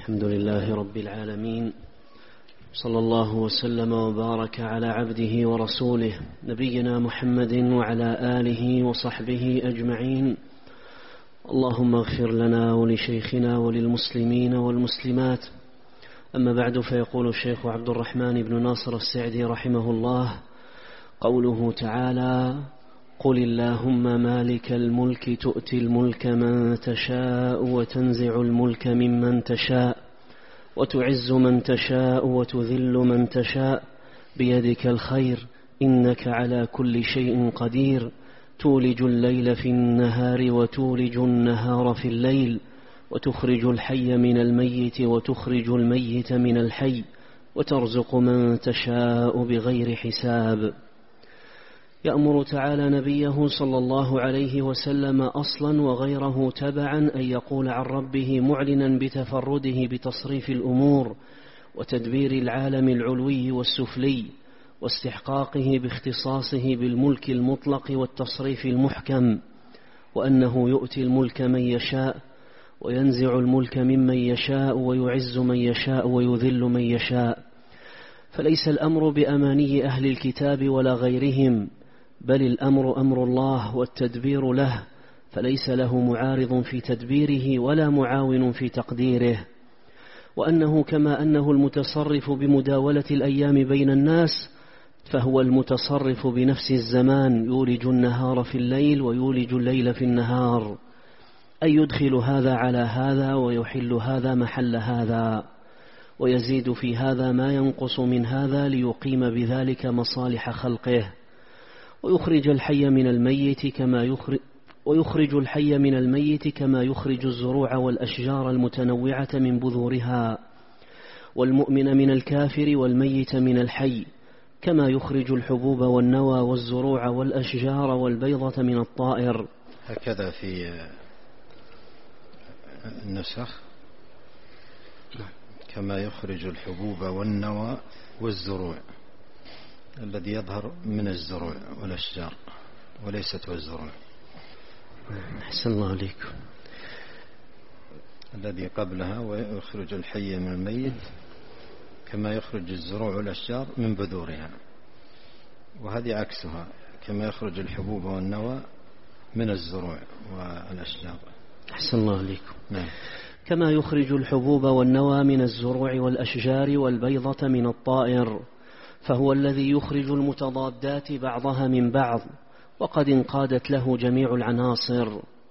الحمد لله رب العالمين، صلى الله وسلم وبارك على عبده ورسوله نبينا محمد وعلى آله وصحبه أجمعين. اللهم اغفر لنا ولشيخنا وللمسلمين والمسلمات. أما بعد، فيقول الشيخ عبد الرحمن بن ناصر السعدي رحمه الله: قوله تعالى: قل اللهم مالك الملك تؤتي الملك من تشاء وتنزع الملك ممن تشاء وتعز من تشاء وتذل من تشاء بيدك الخير إنك على كل شيء قدير تولج الليل في النهار وتولج النهار في الليل وتخرج الحي من الميت وتخرج الميت من الحي وترزق من تشاء بغير حساب. يأمر تعالى نبيه صلى الله عليه وسلم أصلا وغيره تبعا أن يقول عن ربه معلنا بتفرده بتصريف الأمور وتدبير العالم العلوي والسفلي واستحقاقه باختصاصه بالملك المطلق والتصريف المحكم، وأنه يؤتي الملك من يشاء وينزع الملك ممن يشاء ويعز من يشاء ويذل من يشاء. فليس الأمر بأماني أهل الكتاب ولا غيرهم، بل الأمر أمر الله والتدبير له، فليس له معارض في تدبيره ولا معاون في تقديره. وأنه كما أنه المتصرف بمداولة الأيام بين الناس، فهو المتصرف بنفس الزمان، يولج النهار في الليل ويولج الليل في النهار، أي يدخل هذا على هذا ويحل هذا محل هذا ويزيد في هذا ما ينقص من هذا ليقيم بذلك مصالح خلقه. ويخرج الحي من الميت كما يخرج الزروع والأشجار المتنوعة من بذورها، والمؤمن من الكافر والميت من الحي، كما يخرج الحبوب والنوى والزروع والأشجار والبيضة من الطائر. هكذا في النسخ: كما يخرج الحبوب والنوى والزروع، الذي يظهر من الزروع والأشجار وليست والزروع. أحسن الله عليكم. الذي قبلها: ويخرج الحي من الميت كما يخرج الزروع والأشجار من بذورها، وهذه عكسها: كما يخرج الحبوب والنوى من الزروع والأشجار. أحسن الله عليكم. نعم. كما يخرج الحبوب والنوى من الزروع والأشجار والبيضة من الطائر، فهو الذي يخرج المتضادات بعضها من بعض، وقد انقادت له جميع العناصر.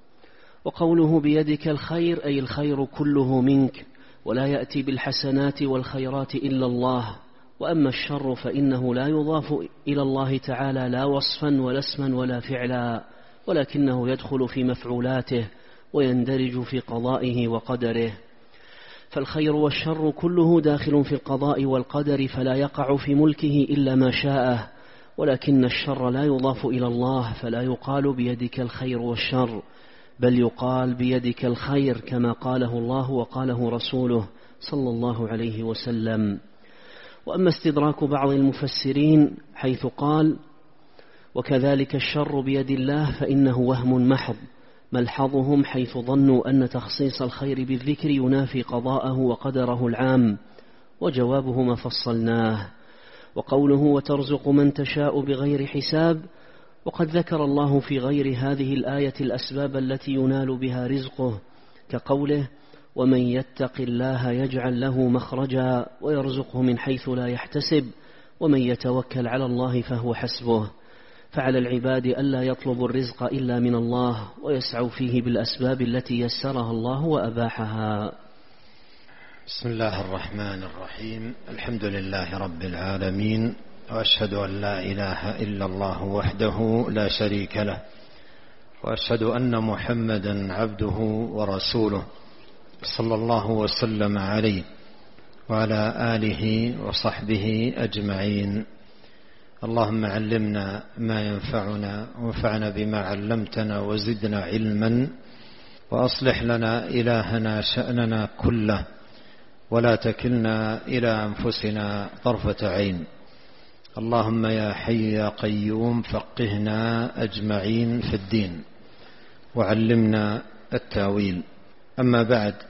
وقوله بيدك الخير أي الخير كله منك، ولا يأتي بالحسنات والخيرات إلا الله. وأما الشر فإنه لا يضاف إلى الله تعالى لا وصفا ولا اسما ولا فعلا، ولكنه يدخل في مفعولاته ويندرج في قضائه وقدره. فالخير والشر كله داخل في القضاء والقدر، فلا يقع في ملكه إلا ما شاءه. ولكن الشر لا يضاف إلى الله، فلا يقال بيدك الخير والشر، بل يقال بيدك الخير كما قاله الله وقاله رسوله صلى الله عليه وسلم. وأما استدراك بعض المفسرين حيث قال: وكذلك الشر بيد الله، فإنه وهم محض، ملحظهم حيث ظنوا أن تخصيص الخير بالذكر ينافي قضاءه وقدره العام، وجوابه ما فصلناه. وقوله: وترزق من تشاء بغير حساب، وقد ذكر الله في غير هذه الآية الأسباب التي ينال بها رزقه، كقوله: ومن يتق الله يجعل له مخرجا ويرزقه من حيث لا يحتسب ومن يتوكل على الله فهو حسبه. فعلى العباد ألا يطلبوا الرزق إلا من الله، ويسعوا فيه بالأسباب التي يسرها الله وأباحها. بسم الله الرحمن الرحيم. الحمد لله رب العالمين، وأشهد أن لا إله إلا الله وحده لا شريك له، وأشهد أن محمدا عبده ورسوله صلى الله وسلم عليه وعلى آله وصحبه أجمعين. اللهم علمنا ما ينفعنا وانفعنا بما علمتنا وزدنا علما، وأصلح لنا إلهنا شأننا كله، ولا تكلنا إلى أنفسنا طرفة عين. اللهم يا حي يا قيوم فقهنا أجمعين في الدين وعلمنا التاويل. أما بعد،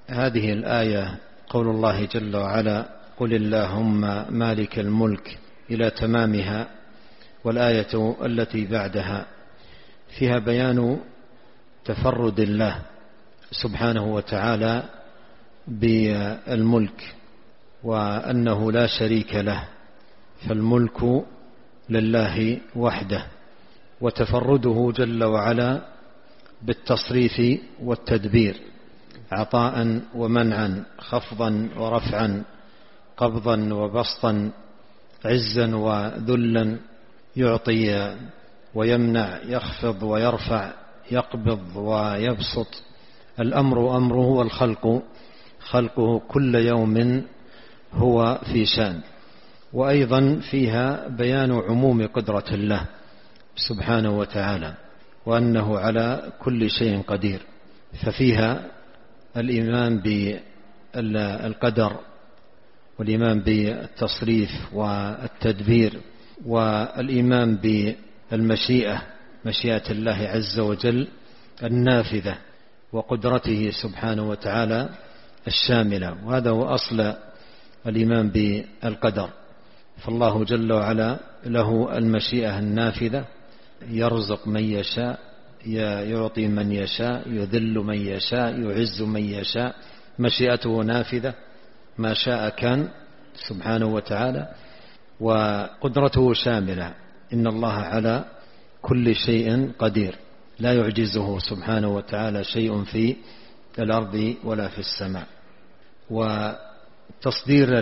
هذه الآية قول الله جل وعلا قل اللهم مالك الملك إلى تمامها، والآية التي بعدها فيها بيان تفرد الله سبحانه وتعالى بالملك، وأنه لا شريك له، فالملك لله وحده، وتفرده جل وعلا بالتصريف والتدبير، عطاء ومنعا، خفضا ورفعا، قبضا وبسطا، عزا وذلا، يعطي ويمنع، يخفض ويرفع، يقبض ويبسط. الأمر أمره والخلق خلقه، كل يوم هو في شان. وأيضا فيها بيان عموم قدرة الله سبحانه وتعالى، وأنه على كل شيء قدير. ففيها الإيمان بالقدر، والإيمان بالتصريف والتدبير، والإيمان بالمشيئة، مشيئة الله عز وجل النافذة، وقدرته سبحانه وتعالى الشاملة. وهذا هو أصل الإيمان بالقدر. فالله جل وعلا له المشيئة النافذة، يرزق من يشاء، يعطي من يشاء، يذل من يشاء، يعز من يشاء، مشيئته نافذة، ما شاء كان سبحانه وتعالى، وقدرته شاملة. إن الله على كل شيء قدير، لا يعجزه سبحانه وتعالى شيء في الأرض ولا في السماء. وتصدير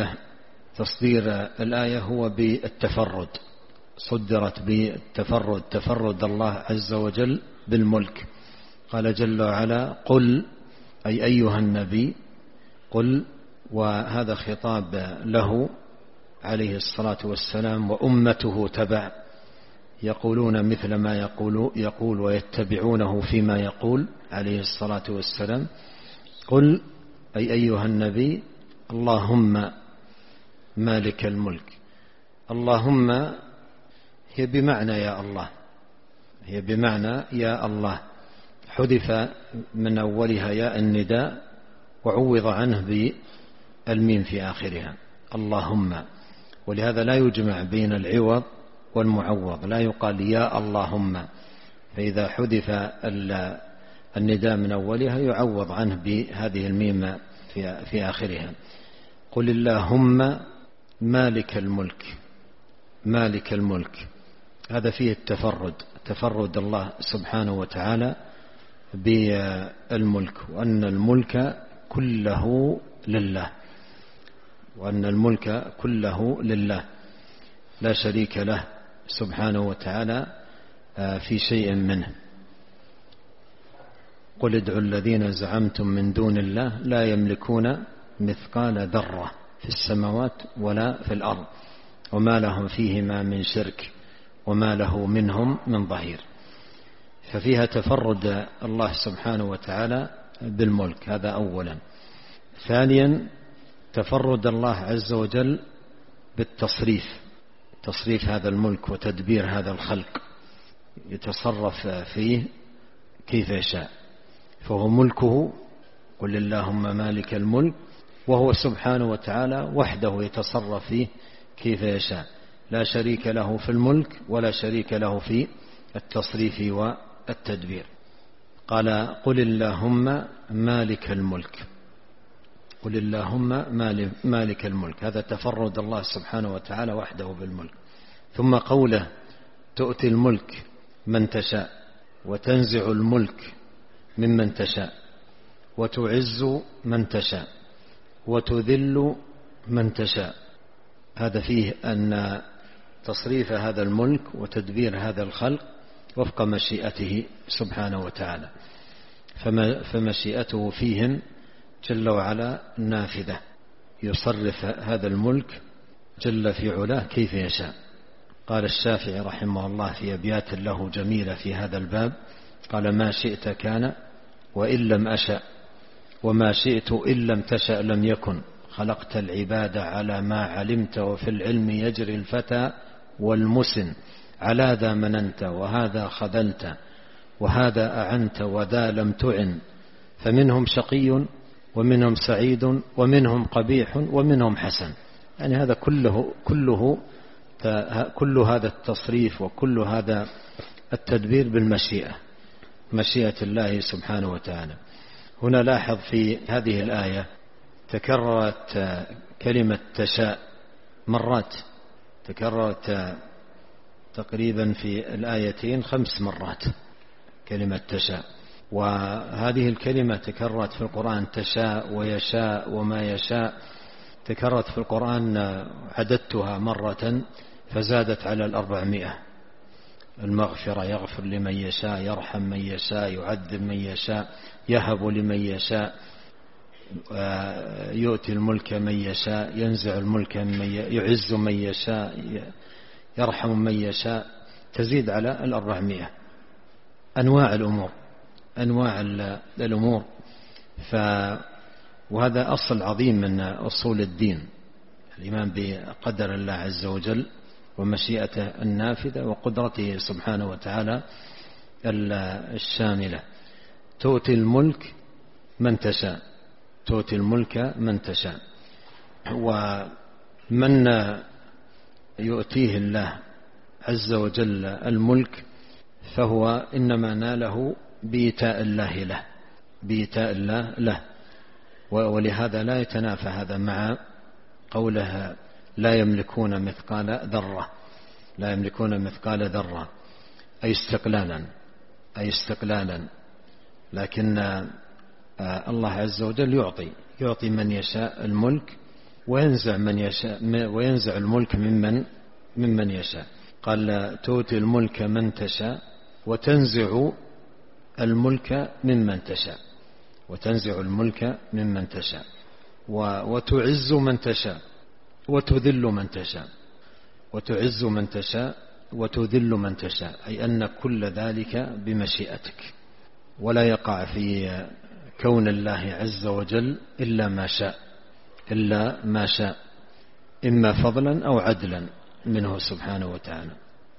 الآية هو بالتفرد، صدرت بالتفرد، تفرد الله عز وجل بالملك. قال جل وعلا قل، أي أيها النبي قل، وهذا خطاب له عليه الصلاة والسلام، وأمته تبع، يقولون مثل ما يقول ويتبعونه فيما يقول عليه الصلاة والسلام. قل أي أيها النبي اللهم مالك الملك. اللهم هي بمعنى يا الله، هي بمعنى يا الله، حذف من أولها ياء النداء وعوض عنه بالميم في آخرها، اللهم. ولهذا لا يجمع بين العوض والمعوض، لا يقال يا اللهم، فإذا حذف النداء من أولها يعوض عنه بهذه الميم في آخرها. قل اللهم مالك الملك. مالك الملك هذا فيه التفرد، تفرد الله سبحانه وتعالى بالملك، وأن الملك كله لله، وأن الملك كله لله لا شريك له سبحانه وتعالى في شيء منه. قل ادعوا الذين زعمتم من دون الله لا يملكون مثقال ذرة في السماوات ولا في الأرض وما لهم فيهما من شرك وما له منهم من ظهير. ففيها تفرد الله سبحانه وتعالى بالملك، هذا أولا. ثانيا تفرد الله عز وجل بالتصريف، تصريف هذا الملك وتدبير هذا الخلق، يتصرف فيه كيف يشاء، فهو ملكه. قل اللهم مالك الملك، وهو سبحانه وتعالى وحده يتصرف فيه كيف يشاء، لا شريك له في الملك ولا شريك له في التصريف والتدبير. قال قل اللهم مالك الملك، قل اللهم مالك الملك، هذا تفرد الله سبحانه وتعالى وحده بالملك. ثم قوله تؤتي الملك من تشاء وتنزع الملك ممن تشاء وتعز من تشاء وتذل من تشاء. هذا فيه أن تصريف هذا الملك وتدبير هذا الخلق وفق مشيئته سبحانه وتعالى، فمشيئته فيهم جل وعلا نافذة، يصرف هذا الملك جل في علاه كيف يشاء. قال الشافعي رحمه الله في أبيات له جميلة في هذا الباب، قال ما شئت كان وإن لم أشأ، وما شئت إن لم تشأ لم يكن، خلقت العباد على ما علمت، وفي العلم يجري الفتى والمسن، على ذا مننت وهذا خذلت، وهذا أعنت وذا لم تعن، فمنهم شقي ومنهم سعيد ومنهم قبيح ومنهم حسن. يعني هذا كل هذا التصريف وكل هذا التدبير بالمشيئة، مشيئة الله سبحانه وتعالى. هنا لاحظ في هذه الآية تكررت كلمة تشاء مرات، تكررت تقريبا في الآيتين 5 مرات كلمة تشاء. وهذه الكلمة تكررت في القرآن، تشاء ويشاء وما يشاء، تكررت في القرآن عددتها مرة فزادت على 400. المغفرة، يغفر لمن يشاء، يرحم من يشاء، يعذب من يشاء، يهب لمن يشاء، يؤتي الملك من يشاء، ينزع الملك من يعز من يشاء، يرحم من يشاء، تزيد على 400. أنواع الأمور. وهذا أصل عظيم من أصول الدين، الإيمان بقدر الله عز وجل ومشيئته النافذة وقدرته سبحانه وتعالى الشاملة. تؤتي الملك من تشاء، تؤتي الملك من تشاء. ومن يؤتيه الله عز وجل الملك فهو إنما ناله بإيتاء الله له. ولهذا لا يتنافى هذا مع قوله لا يملكون مثقال ذرة، أي استقلالا. لكن الله عز وجل يعطي من يشاء الملك وينزع الملك ممن يشاء. قال تؤتي الملك من تشاء وتنزع الملك ممن تشاء، وتعز من تشاء وتذل من تشاء، أي أن كل ذلك بمشيئتك، ولا يقع في كون الله عز وجل إلا ما شاء، إما فضلا أو عدلا منه سبحانه وتعالى.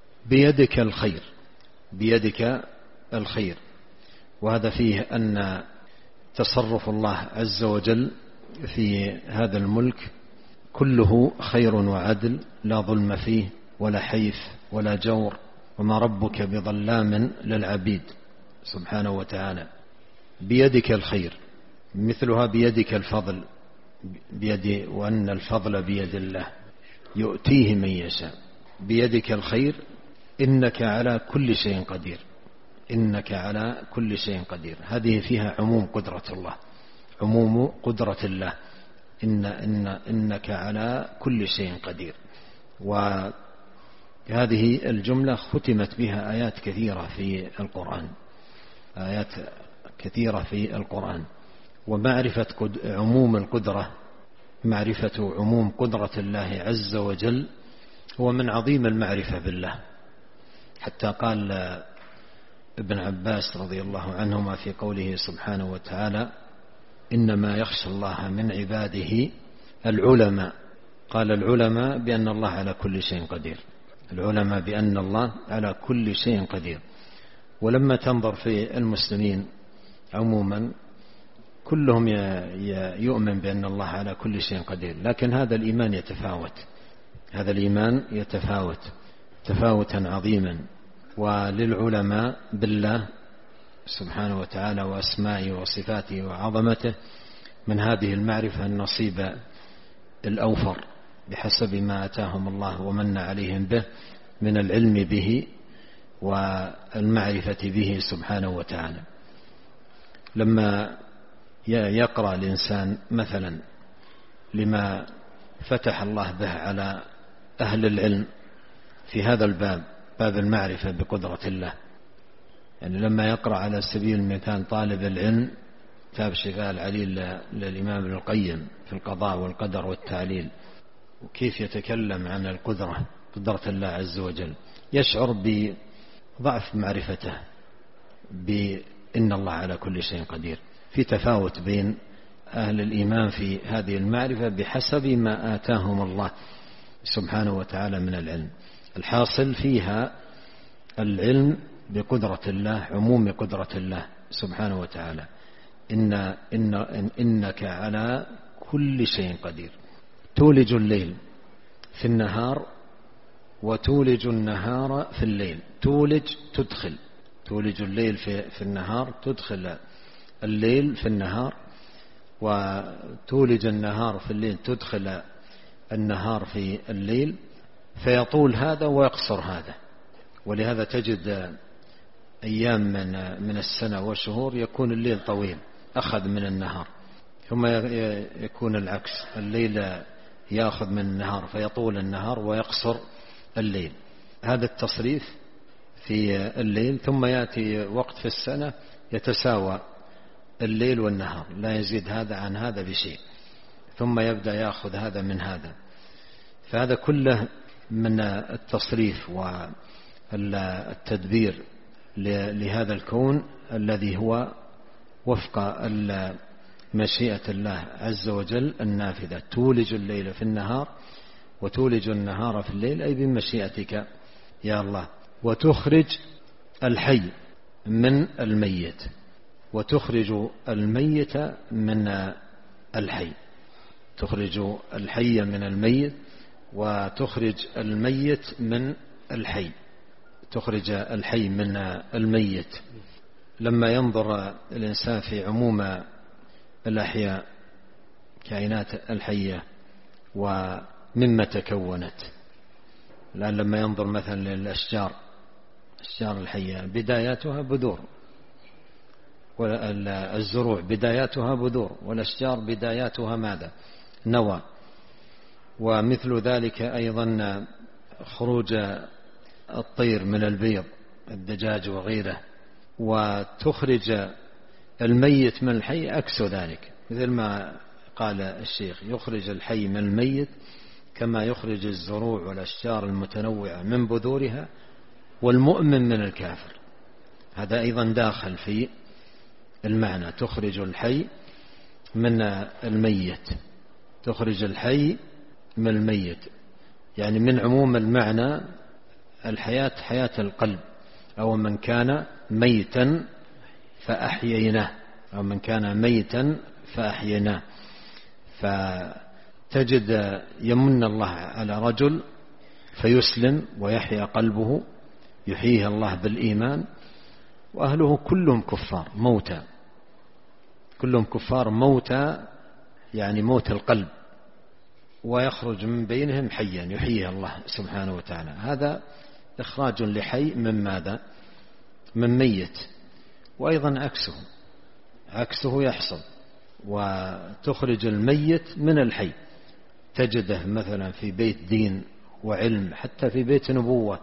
بيدك الخير. وهذا فيه أن تصرف الله عز وجل في هذا الملك كله خير وعدل، لا ظلم فيه ولا حيف ولا جور، وما ربك بظلام للعبيد سبحانه وتعالى. بيدك الخير، مثلها بيدك الفضل، وأن الفضل بيد الله يؤتيه من يشاء. بيدك الخير، إنك على كل شيء قدير. هذه فيها عموم قدرة الله، إنك على كل شيء قدير. وهذه الجملة ختمت بها آيات كثيرة في القرآن. ومعرفة عموم قدرة الله عز وجل هو من عظيم المعرفة بالله. حتى قال ابن عباس رضي الله عنهما في قوله سبحانه وتعالى إنما يخشى الله من عباده العلماء. قال العلماء بأن الله على كل شيء قدير. ولما تنظر في المسلمين عموما كلهم يؤمن بأن الله على كل شيء قدير، لكن هذا الإيمان يتفاوت تفاوتا عظيما. وللعلماء بالله سبحانه وتعالى وأسمائه وصفاته وعظمته من هذه المعرفة النصيب الأوفر بحسب ما أتاهم الله ومن عليهم به من العلم به والمعرفة به سبحانه وتعالى. لما يقرأ الإنسان مثلا لما فتح الله به على أهل العلم في هذا الباب، باب المعرفة بقدرة الله، يعني لما يقرأ على سبيل المثال طالب العلم كتاب شفاء العليل للإمام ابن القيم في القضاء والقدر والتعليل، وكيف يتكلم عن قدرة الله عز وجل، يشعر بضعف معرفته بأن الله على كل شيء قدير. في تفاوت بين أهل الإيمان في هذه المعرفة بحسب ما آتاهم الله سبحانه وتعالى من العلم. الحاصل فيها العلم بقدرة الله، عموم قدرة الله سبحانه وتعالى، إنك على كل شيء قدير. تولج الليل في النهار وتولج النهار في الليل. تولج الليل في النهار، تدخل الليل في النهار، وتولج النهار في الليل، تدخل النهار في الليل، فيطول هذا ويقصر هذا. ولهذا تجد أيام من السنة والشهور يكون الليل طويل أخذ من النهار، ثم يكون العكس، الليل يأخذ من النهار فيطول النهار ويقصر الليل. هذا التصريف في الليل. ثم يأتي وقت في السنة يتساوى الليل والنهار، لا يزيد هذا عن هذا بشيء، ثم يبدأ يأخذ هذا من هذا. فهذا كله من التصريف والتدبير لهذا الكون الذي هو وفق مشيئة الله عز وجل النافذة. تولج الليل في النهار وتولج النهار في الليل، أي بمشيئتك يا الله. وتخرج الحي من الميت، وتخرج الميت من الحي. تخرج الحي من الميت وتخرج الميت من الحي. تخرج الحي من الميت. لما ينظر الإنسان في عموم الأحياء كائنات الحية ومما تكونت، الآن لما ينظر مثلا للأشجار، الأشجار الحية بداياتها بذور، والزروع بداياتها بذور، والأشجار بداياتها ماذا؟ نوى. ومثل ذلك أيضا خروج الطير من البيض، الدجاج وغيره. وتخرج الميت من الحي عكس ذلك، مثل ما قال الشيخ: يخرج الحي من الميت كما يخرج الزروع والأشجار المتنوعة من بذورها والمؤمن من الكافر. هذا أيضا داخل في المعنى. تخرج الحي من الميت، تخرج الحي من الميت، يعني من عموم المعنى الحياة حياة القلب. أو من كان ميتا فأحييناه، أو من كان ميتا فأحييناه. فتجد يمن الله على رجل فيسلم ويحيا قلبه، يحييه الله بالإيمان، وأهله كلهم كفار موتى، كلهم كفار موتى، يعني موت القلب، ويخرج من بينهم حيا يحييه الله سبحانه وتعالى. هذا إخراج لحي من ماذا؟ من ميت. وأيضا عكسه يحصل، وتخرج الميت من الحي. تجده مثلا في بيت دين وعلم، حتى في بيت نبوة،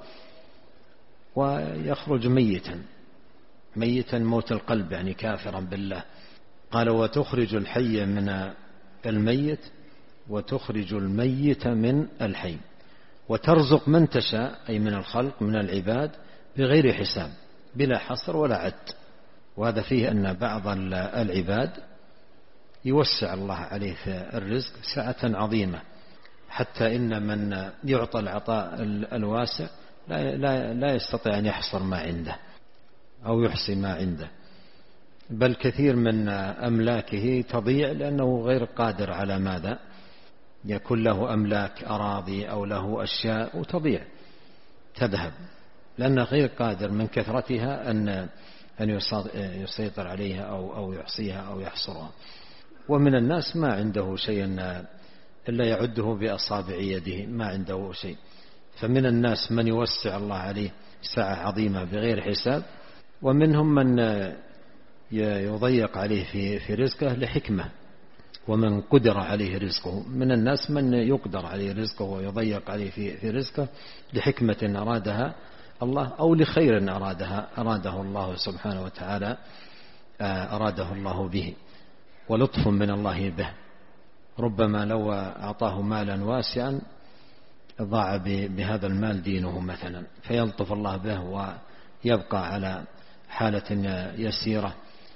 ويخرج ميتا موت القلب، يعني كافرا بالله. قال: وتخرج الحي من الميت وتخرج الميت من الحي، وترزق من تشاء، أي من الخلق من العباد، بغير حساب، بلا حصر ولا عد. وهذا فيه أن بعض العباد يوسع الله عليه في الرزق سعة عظيمة، حتى إن من يعطى العطاء الواسع لا يستطيع أن يحصر ما عنده أو يحصي ما عنده، بل كثير من أملاكه تضيع لأنه غير قادر على ماذا؟ يكون له أملاك أراضي أو له أشياء وتضيع تذهب، لأنه غير قادر من كثرتها أن يسيطر عليها أو يحصيها أو يحصرها. ومن الناس ما عنده شيء إلا يعده بأصابع يده، ما عنده شيء. فمن الناس من يوسع الله عليه سعة عظيمة بغير حساب، ومنهم من يضيق عليه في رزقه لحكمة، ومن قدر عليه رزقه. من الناس من يقدر عليه رزقه ويضيق عليه في رزقه لحكمة أرادها الله، أو لخير أراده الله سبحانه وتعالى، أراده الله به، ولطف من الله به. ربما لو أعطاه مالا واسعا ضاع بهذا المال دينه مثلا، فيلطف الله به ويبقى على حالة يسيرة،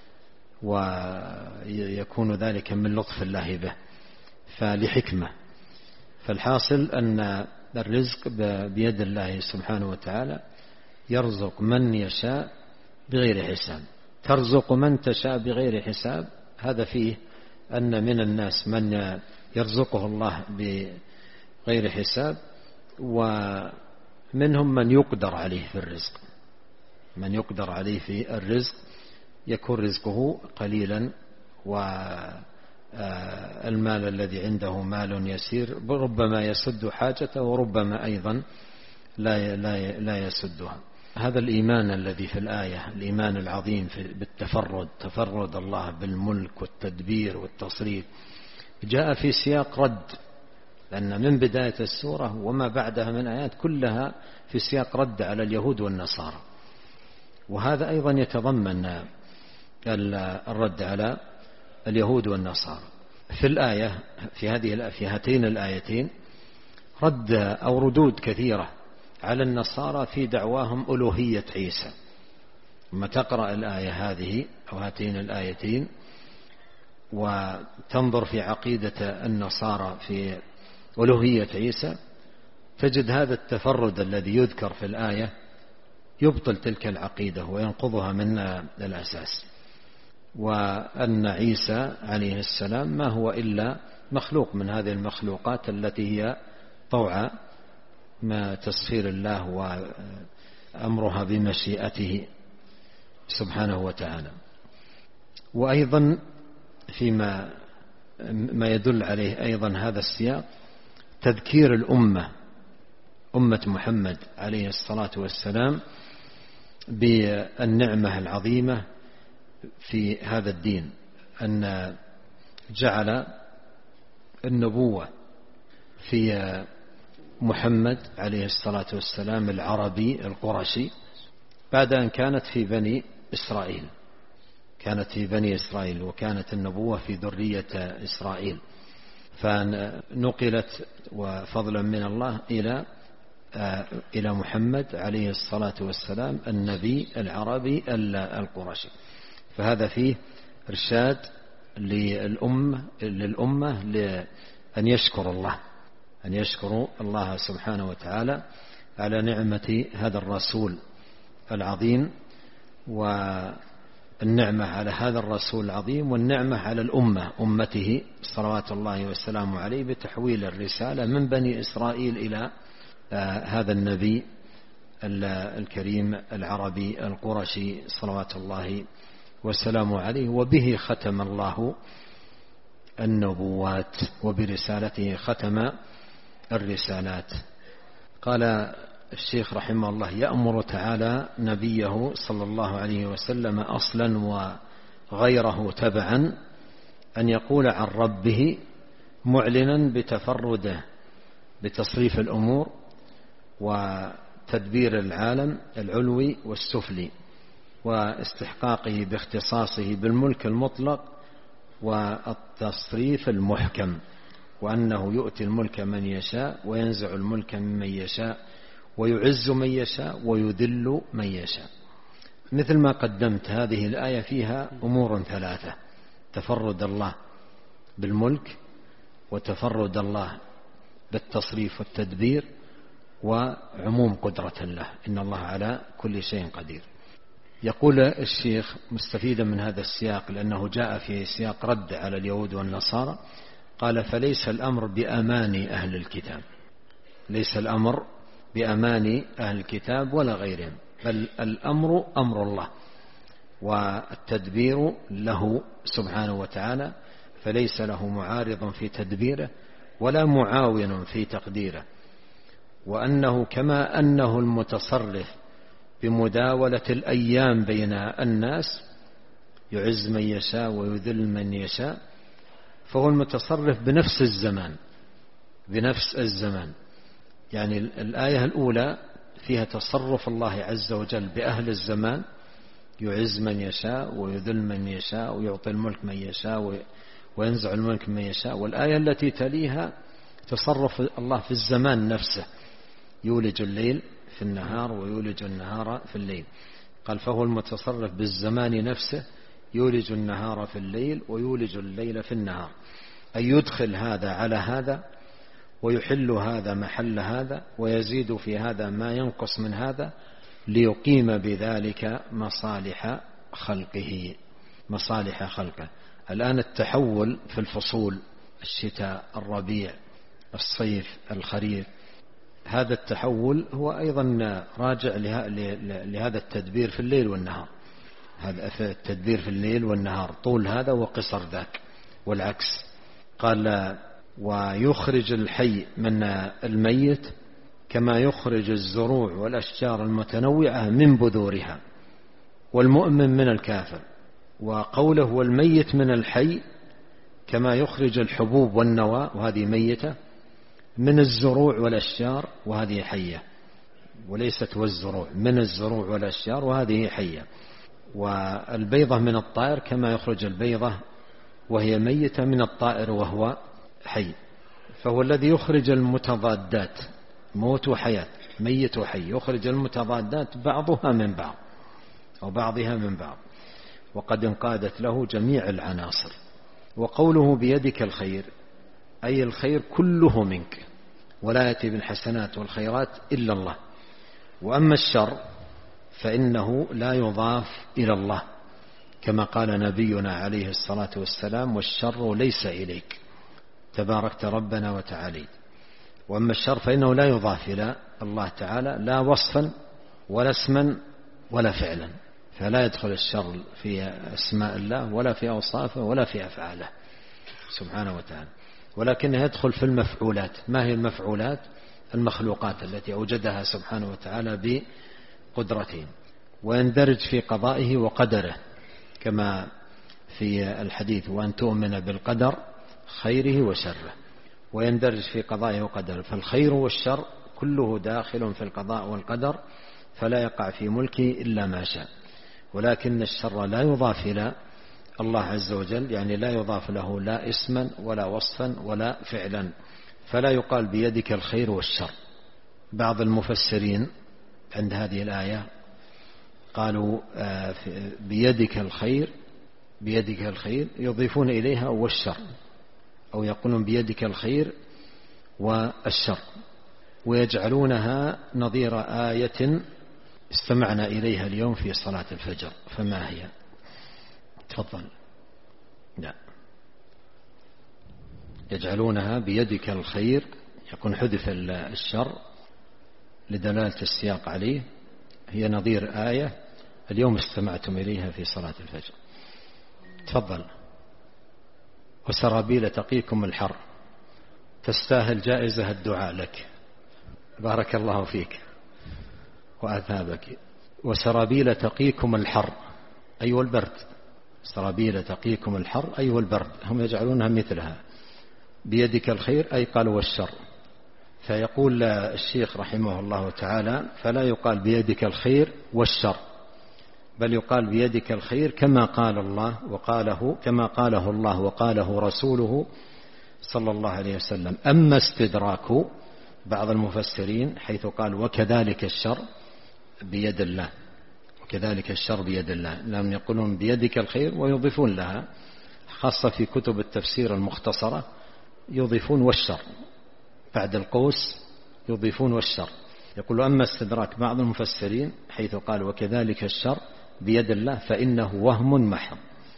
ويكون ذلك من لطف الله به، فلحكمة. فالحاصل أن الرزق بيد الله سبحانه وتعالى، يرزق من يشاء بغير حساب. ترزق من تشاء بغير حساب، هذا فيه أن من الناس من يرزقه الله بغير حساب، ومنهم من يقدر عليه في الرزق، من يقدر عليه في الرزق يكون رزقه قليلا، والمال الذي عنده مال يسير ربما يسد حاجته وربما أيضا لا يسدها. هذا الإيمان الذي في الآية، الإيمان العظيم بالتفرد، تفرد الله بالملك والتدبير والتصريف، جاء في سياق رد، لأن من بداية السورة وما بعدها من آيات كلها في سياق رد على اليهود والنصارى، وهذا أيضا يتضمن الرد على اليهود والنصارى. في الآية في هاتين الآيتين رد أو ردود كثيرة على النصارى في دعواهم ألوهية عيسى. لما تقرأ الآية هذه أو هاتين الآيتين وتنظر في عقيدة النصارى في ألوهية عيسى، تجد هذا التفرد الذي يذكر في الآية يبطل تلك العقيدة وينقضها من الأساس، وأن عيسى عليه السلام ما هو إلا مخلوق من هذه المخلوقات التي هي طوع ما تسخير الله وأمرها بمشيئته سبحانه وتعالى. وأيضا فيما يدل عليه أيضا هذا السياق تذكير الأمة، أمة محمد عليه الصلاة والسلام، بالنعمة العظيمة في هذا الدين، أن جعل النبوة في محمد عليه الصلاة والسلام العربي القرشي بعد أن كانت في بني إسرائيل، كانت في بني إسرائيل وكانت النبوة في ذرية إسرائيل، فنقلت وفضلا من الله إلى محمد عليه الصلاة والسلام النبي العربي القرشي. فهذا فيه إرشاد للأمة لأن يشكروا الله سبحانه وتعالى على نعمة هذا الرسول العظيم، والنعمة على هذا الرسول العظيم والنعمة على أمته صلوات الله والسلام عليه بتحويل الرسالة من بني إسرائيل إلى هذا النبي الكريم العربي القرشي صلوات الله والسلام عليه. وبه ختم الله النبوات وبرسالته ختم الرسالات. قال الشيخ رحمه الله: يأمر تعالى نبيه صلى الله عليه وسلم أصلا وغيره تبعا أن يقول عن ربه معلنا بتفرده بتصريف الأمور وتدبير العالم العلوي والسفلي، واستحقاقه باختصاصه بالملك المطلق والتصريف المحكم، وأنه يؤتي الملك من يشاء وينزع الملك ممن يشاء ويعز من يشاء ويذل من يشاء. مثل ما قدمت، هذه الآية فيها أمور ثلاثة: تفرد الله بالملك، وتفرد الله بالتصريف والتدبير، وعموم قدرة الله، إن الله على كل شيء قدير. يقول الشيخ مستفيدا من هذا السياق لأنه جاء في سياق رد على اليهود والنصارى، قال: فليس الأمر بأماني أهل الكتاب، ليس الأمر بأماني أهل الكتاب ولا غيرهم، بل الأمر أمر الله والتدبير له سبحانه وتعالى، فليس له معارض في تدبيره ولا معاون في تقديره، وأنه كما أنه المتصرف بمداولة الأيام بين الناس يعز من يشاء ويذل من يشاء، فهو المتصرف بنفس الزمان. يعني الآية الأولى فيها تصرف الله عز وجل بأهل الزمان، يعز من يشاء ويذل من يشاء ويعطي الملك من يشاء وينزع الملك من يشاء. والآية التي تليها تصرف الله في الزمان نفسه، يولج الليل في النهار ويولج النهار في الليل. قال: فهو المتصرف بالزمان نفسه، يولج النهار في الليل ويولج الليل في النهار، أي يدخل هذا على هذا ويحل هذا محل هذا ويزيد في هذا ما ينقص من هذا، ليقيم بذلك مصالح خلقه. الآن التحول في الفصول، الشتاء، الربيع، الصيف، الخريف، هذا التحول هو أيضا راجع لهذا التدبير في الليل والنهار، هذا التدبير في الليل والنهار، طول هذا وقصر ذاك والعكس. قال ويخرج الحي من الميت كما يخرج الزروع والأشجار المتنوعة من بذورها، والمؤمن من الكافر. وقوله والميت من الحي كما يخرج الحبوب والنوى وهذه ميتة من الزروع والأشجار وهذه حية، وليست والزروع، من الزروع والأشجار وهذه حية. والبيضة من الطائر كما يخرج البيضة وهي ميتة من الطائر وهو حي. فهو الذي يخرج المتضادات، موت وحياة، ميت وحي، يخرج المتضادات بعضها من بعض أو بعضها من بعض، وقد انقادت له جميع العناصر. وقوله بيدك الخير أي الخير كله منك، ولا يأتي بالحسنات والخيرات إلا الله. وأما الشر فإنه لا يضاف إلى الله، كما قال نبينا عليه الصلاة والسلام والشر ليس إليك تباركت ربنا وتعاليت. وأما الشر فإنه لا يضاف إلى الله تعالى لا وصفا ولا اسما ولا فعلا، فلا يدخل الشر في أسماء الله ولا في أوصافه ولا في أفعاله سبحانه وتعالى، ولكنه يدخل في المفعولات. ما هي المفعولات؟ المخلوقات التي أوجدها سبحانه وتعالى بقدرته، ويندرج في قضائه وقدره كما في الحديث وأن تؤمن بالقدر خيره وشره، ويندرج في قضائه وقدره. فالخير والشر كله داخل في القضاء والقدر، فلا يقع في ملكه إلا ما شاء. ولكن الشر لا يضاف إلى الله عز وجل، يعني لا يضاف له لا اسما ولا وصفا ولا فعلا، فلا يقال بيدك الخير والشر. بعض المفسرين عند هذه الآية قالوا بيدك الخير، بيدك الخير يضيفون إليها والشر، أو يقولون بيدك الخير والشر، ويجعلونها نظير آية استمعنا إليها اليوم في صلاة الفجر. فما هي؟ تفضل. لا، يجعلونها بيدك الخير، يكون حذف الشر لدلالة السياق عليه، هي نظير آية اليوم استمعتم إليها في صلاة الفجر. تفضل. وسرابيل تقيكم الحر، تستاهل جائزة الدعاء لك، بارك الله فيك وأثابك. وسرابيل تقيكم الحر أي والبرد، سرابيل تقيكم الحر أي والبرد، هم يجعلونها مثلها. بيدك الخير أي قالوا والشر. فيقول الشيخ رحمه الله تعالى فلا يقال بيدك الخير والشر، بل يقال بيدك الخير كما قال الله وقاله، كما قاله الله وقاله رسوله صلى الله عليه وسلم. أما استدراك بعض المفسرين حيث قال وكذلك الشر بيد الله، وكذلك الشر بيد الله، لم يقولون بيدك الخير ويضيفون لها، خاصة في كتب التفسير المختصرة يضيفون والشر بعد القوس، يضيفون والشر. يقول أما استدراك بعض المفسرين حيث قال وكذلك الشر بيد الله فإنه وهم محض،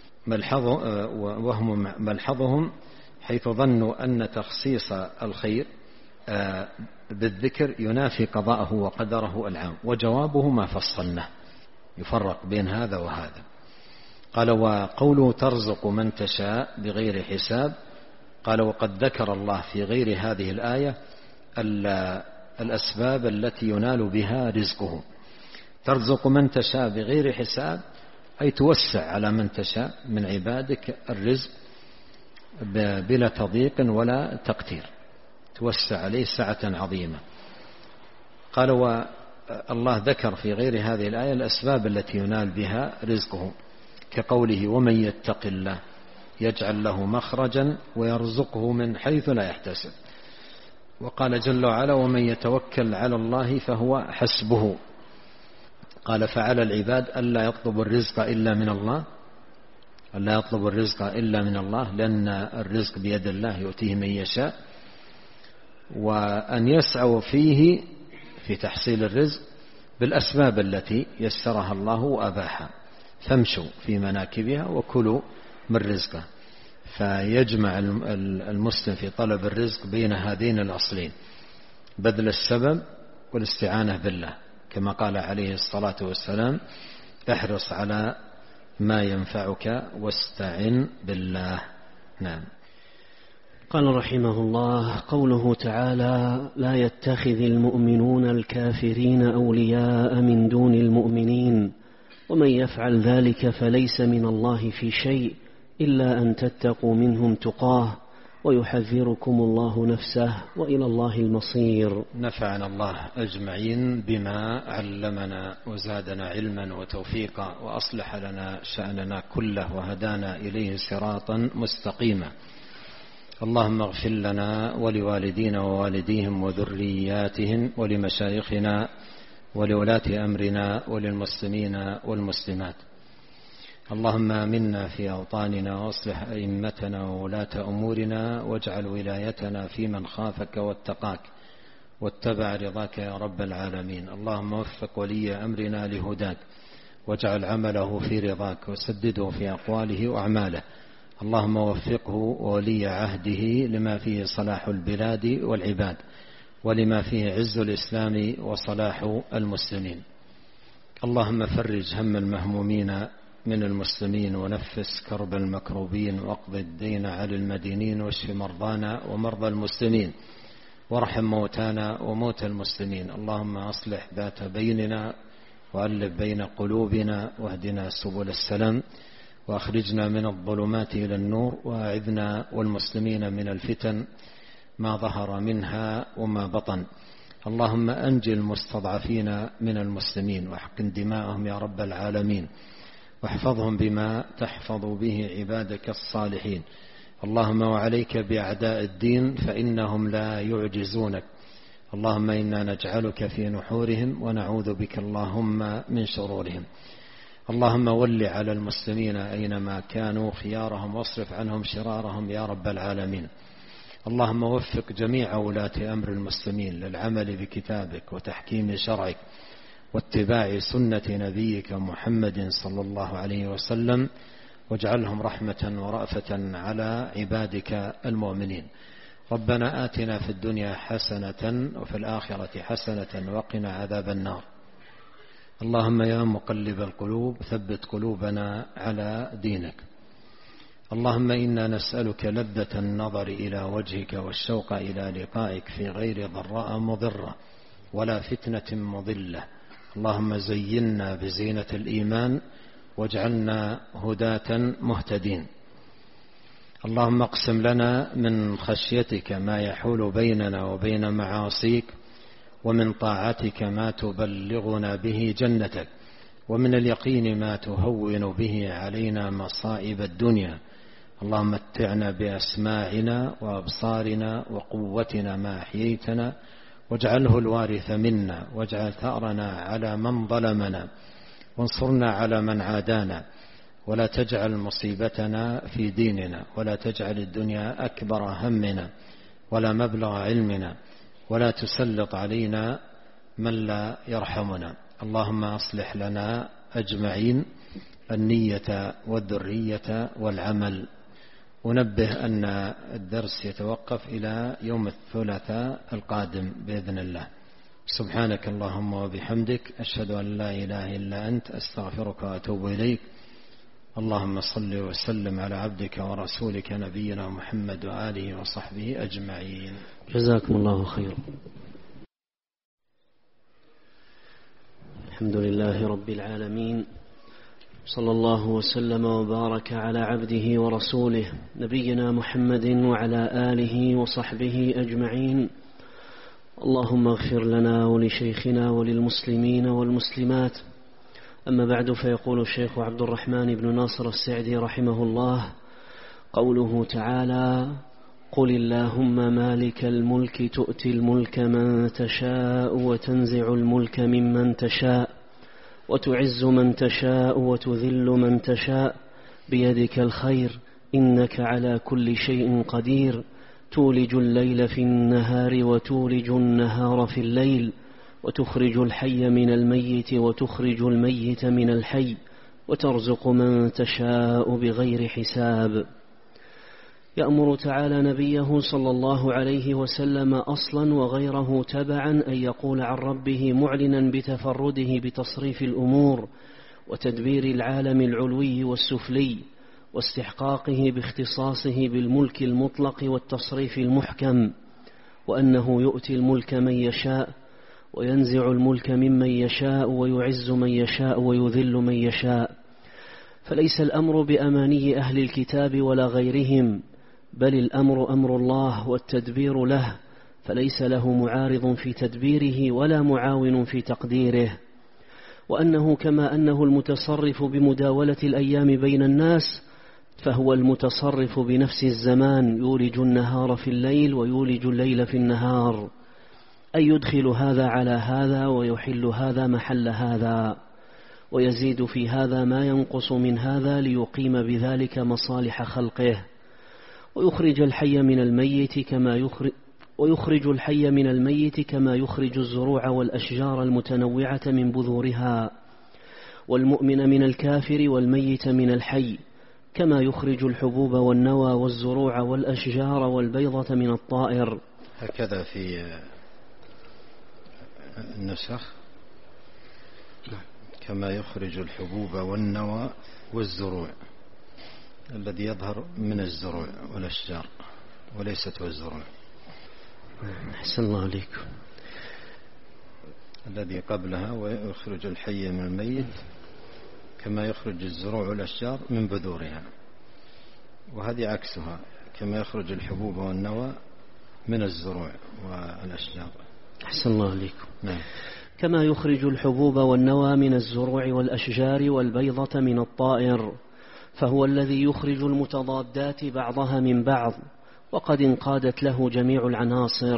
وهم ملحظهم حيث ظنوا أن تخصيص الخير بالذكر ينافي قضاءه وقدره العام، وجوابه ما فصلناه، يفرق بين هذا وهذا. قال وقوله ترزق من تشاء بغير حساب، قال وقد ذكر الله في غير هذه الآية الأسباب التي ينال بها رزقه. ترزق من تشاء بغير حساب أي توسع على من تشاء من عبادك الرزق بلا تضييق ولا تقتير، توسع عليه سعة عظيمة. قال والله ذكر في غير هذه الآية الأسباب التي ينال بها رزقه، كقوله ومن يتق الله يجعل له مخرجا ويرزقه من حيث لا يحتسب. وقال جل وعلا ومن يتوكل على الله فهو حسبه. قال فعلى العباد ألا يطلبوا الرزق إلا من الله، ألا يطلبوا الرزق إلا من الله، لأن الرزق بيد الله يؤتيه من يشاء، وأن يسعوا فيه في تحصيل الرزق بالأسباب التي يسرها الله وأباحها، فامشوا في مناكبها وكلوا من رزقه. فيجمع المسلم في طلب الرزق بين هذين الأصلين: بذل السبب والاستعانة بالله، كما قال عليه الصلاة والسلام: احرص على ما ينفعك واستعن بالله. نعم. قال رحمه الله: قوله تعالى: لا يتخذ المؤمنون الكافرين أولياء من دون المؤمنين ومن يفعل ذلك فليس من الله في شيء إلا أن تتقوا منهم تقاه ويحذركم الله نفسه وإلى الله المصير. نفعنا الله أجمعين بما علمنا وزادنا علما وتوفيقا وأصلح لنا شأننا كله وهدانا إليه صراطا مستقيما. اللهم اغفر لنا ولوالدينا ووالديهم وذرياتهم ولمشايخنا ولولاة أمرنا وللمسلمين والمسلمات. اللهم آمنا في أوطاننا واصلح أئمتنا وولاة أمورنا واجعل ولايتنا في من خافك واتقاك واتبع رضاك يا رب العالمين. اللهم وفق ولي أمرنا لهداك واجعل عمله في رضاك وسدده في أقواله وأعماله. اللهم وفقه وولي عهده لما فيه صلاح البلاد والعباد ولما فيه عز الإسلام وصلاح المسلمين. اللهم فرج هم المهمومين من المسلمين ونفس كرب المكروبين واقض الدين عن المدينين واشف مرضانا ومرضى المسلمين وارحم موتانا وموتى المسلمين. اللهم أصلح ذات بيننا وألف بين قلوبنا واهدنا سبل السلام وأخرجنا من الظلمات إلى النور وأعذنا والمسلمين من الفتن ما ظهر منها وما بطن. اللهم أنجي المستضعفين من المسلمين واحقن دماءهم يا رب العالمين واحفظهم بما تحفظ به عبادك الصالحين. اللهم وعليك بأعداء الدين فإنهم لا يعجزونك. اللهم إنا نجعلك في نحورهم ونعوذ بك اللهم من شرورهم. اللهم ول على المسلمين أينما كانوا خيارهم واصرف عنهم شرارهم يا رب العالمين. اللهم وفق جميع ولاة أمر المسلمين للعمل بكتابك وتحكيم شرعك واتباع سنة نبيك محمد صلى الله عليه وسلم واجعلهم رحمة ورأفة على عبادك المؤمنين. ربنا آتنا في الدنيا حسنة وفي الآخرة حسنة وقنا عذاب النار. اللهم يا مقلب القلوب ثبت قلوبنا على دينك. اللهم إنا نسألك لذة النظر إلى وجهك والشوق إلى لقائك في غير ضراء مضرة ولا فتنة مضلة. اللهم زينا بزينة الإيمان واجعلنا هداة مهتدين. اللهم اقسم لنا من خشيتك ما يحول بيننا وبين معاصيك ومن طاعتك ما تبلغنا به جنتك ومن اليقين ما تهون به علينا مصائب الدنيا. اللهم متعنا بأسماعنا وأبصارنا وقوتنا ما أحييتنا واجعله الوارث منا واجعل ثأرنا على من ظلمنا وانصرنا على من عادانا ولا تجعل مصيبتنا في ديننا ولا تجعل الدنيا أكبر همنا ولا مبلغ علمنا ولا تسلط علينا من لا يرحمنا. اللهم أصلح لنا أجمعين النية والذرية والعمل. ونبه أن الدرس يتوقف إلى يوم الثلاثاء القادم بإذن الله. سبحانك اللهم وبحمدك أشهد أن لا إله إلا أنت أستغفرك وأتوب إليك. اللهم صل وسلم على عبدك ورسولك نبينا محمد وآله وصحبه أجمعين. جزاكم الله خيرا. الحمد لله رب العالمين، صلى الله وسلم وبارك على عبده ورسوله نبينا محمد وعلى آله وصحبه أجمعين. اللهم اغفر لنا ولشيخنا وللمسلمين والمسلمات. أما بعد، فيقول الشيخ عبد الرحمن بن ناصر السعدي رحمه الله: قوله تعالى: قل اللهم مالك الملك تؤتي الملك من تشاء وتنزع الملك ممن تشاء وتعز من تشاء وتذل من تشاء بيدك الخير إنك على كل شيء قدير تولج الليل في النهار وتولج النهار في الليل وتخرج الحي من الميت وتخرج الميت من الحي وترزق من تشاء بغير حساب. يأمر تعالى نبيه صلى الله عليه وسلم أصلا وغيره تبعا أن يقول عن ربه معلنا بتفرده بتصريف الأمور وتدبير العالم العلوي والسفلي واستحقاقه باختصاصه بالملك المطلق والتصريف المحكم، وأنه يؤتي الملك من يشاء وينزع الملك ممن يشاء ويعز من يشاء ويذل من يشاء. فليس الأمر بأماني أهل الكتاب ولا غيرهم، بل الأمر أمر الله والتدبير له، فليس له معارض في تدبيره ولا معاون في تقديره. وأنه كما أنه المتصرف بمداولة الأيام بين الناس، فهو المتصرف بنفس الزمان، يولج النهار في الليل ويولج الليل في النهار، أي يدخل هذا على هذا ويحل هذا محل هذا، ويزيد في هذا ما ينقص من هذا ليقيم بذلك مصالح خلقه، ويخرج الحي من الميت كما يخرج الزروع والأشجار المتنوعة من بذورها، والمؤمن من الكافر والميت من الحي، كما يخرج الحبوب والنوى والزروع والأشجار والبيضة من الطائر. هكذا في النسخ كما يخرج الحبوب والنوى والزروع، الذي يظهر من الزروع والأشجار وليست والزروع. أحسن الله عليكم. الذي قبلها ويخرج الحي من الميت كما يخرج الزروع والأشجار من بذورها، وهذه عكسها، كما يخرج الحبوب والنوى من الزروع والأشجار. أحسن الله عليكم. نعم. كما يخرج الحبوب والنوى من الزروع والأشجار والبيضة من الطائر، فهو الذي يخرج المتضادات بعضها من بعض، وقد انقادت له جميع العناصر.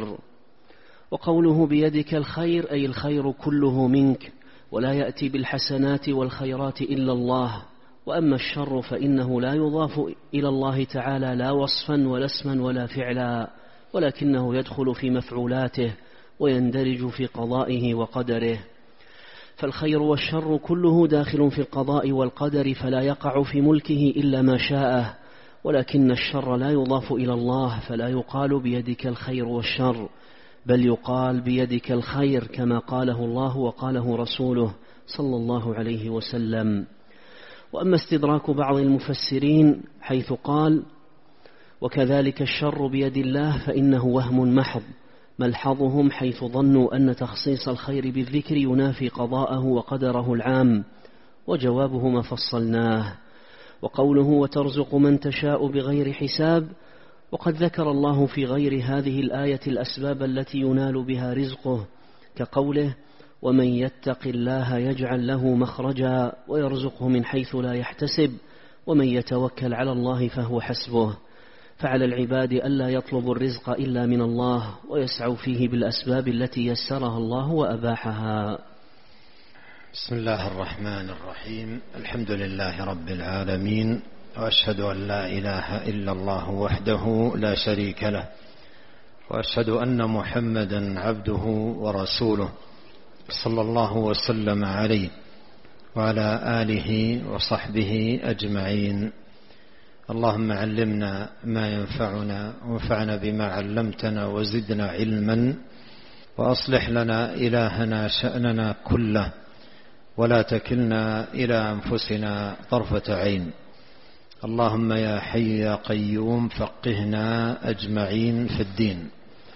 وقوله بيدك الخير أي الخير كله منك، ولا يأتي بالحسنات والخيرات إلا الله. وأما الشر فإنه لا يضاف إلى الله تعالى لا وصفا ولا اسما ولا فعلا، ولكنه يدخل في مفعولاته ويندرج في قضائه وقدره. فالخير والشر كله داخل في القضاء والقدر، فلا يقع في ملكه إلا ما شاءه. ولكن الشر لا يضاف إلى الله، فلا يقال بيدك الخير والشر، بل يقال بيدك الخير كما قاله الله وقاله رسوله صلى الله عليه وسلم. وأما استدراك بعض المفسرين حيث قال وكذلك الشر بيد الله، فإنه وهم محض، ملحظهم حيث ظنوا أن تخصيص الخير بالذكر ينافي قضاءه وقدره العام، وجوابه ما فصلناه. وقوله وترزق من تشاء بغير حساب، وقد ذكر الله في غير هذه الآية الأسباب التي ينال بها رزقه، كقوله ومن يتق الله يجعل له مخرجا ويرزقه من حيث لا يحتسب ومن يتوكل على الله فهو حسبه. فعلى العباد ألا يطلبوا الرزق إلا من الله، ويسعوا فيه بالأسباب التي يسرها الله وأباحها. بسم الله الرحمن الرحيم. الحمد لله رب العالمين، وأشهد أن لا إله إلا الله وحده لا شريك له، وأشهد أن محمدا عبده ورسوله صلى الله وسلم عليه وعلى آله وصحبه أجمعين. اللهم علمنا ما ينفعنا وانفعنا بما علمتنا وزدنا علما، وأصلح لنا إلهنا شأننا كله، ولا تكلنا إلى أنفسنا طرفة عين. اللهم يا حي يا قيوم فقهنا أجمعين في الدين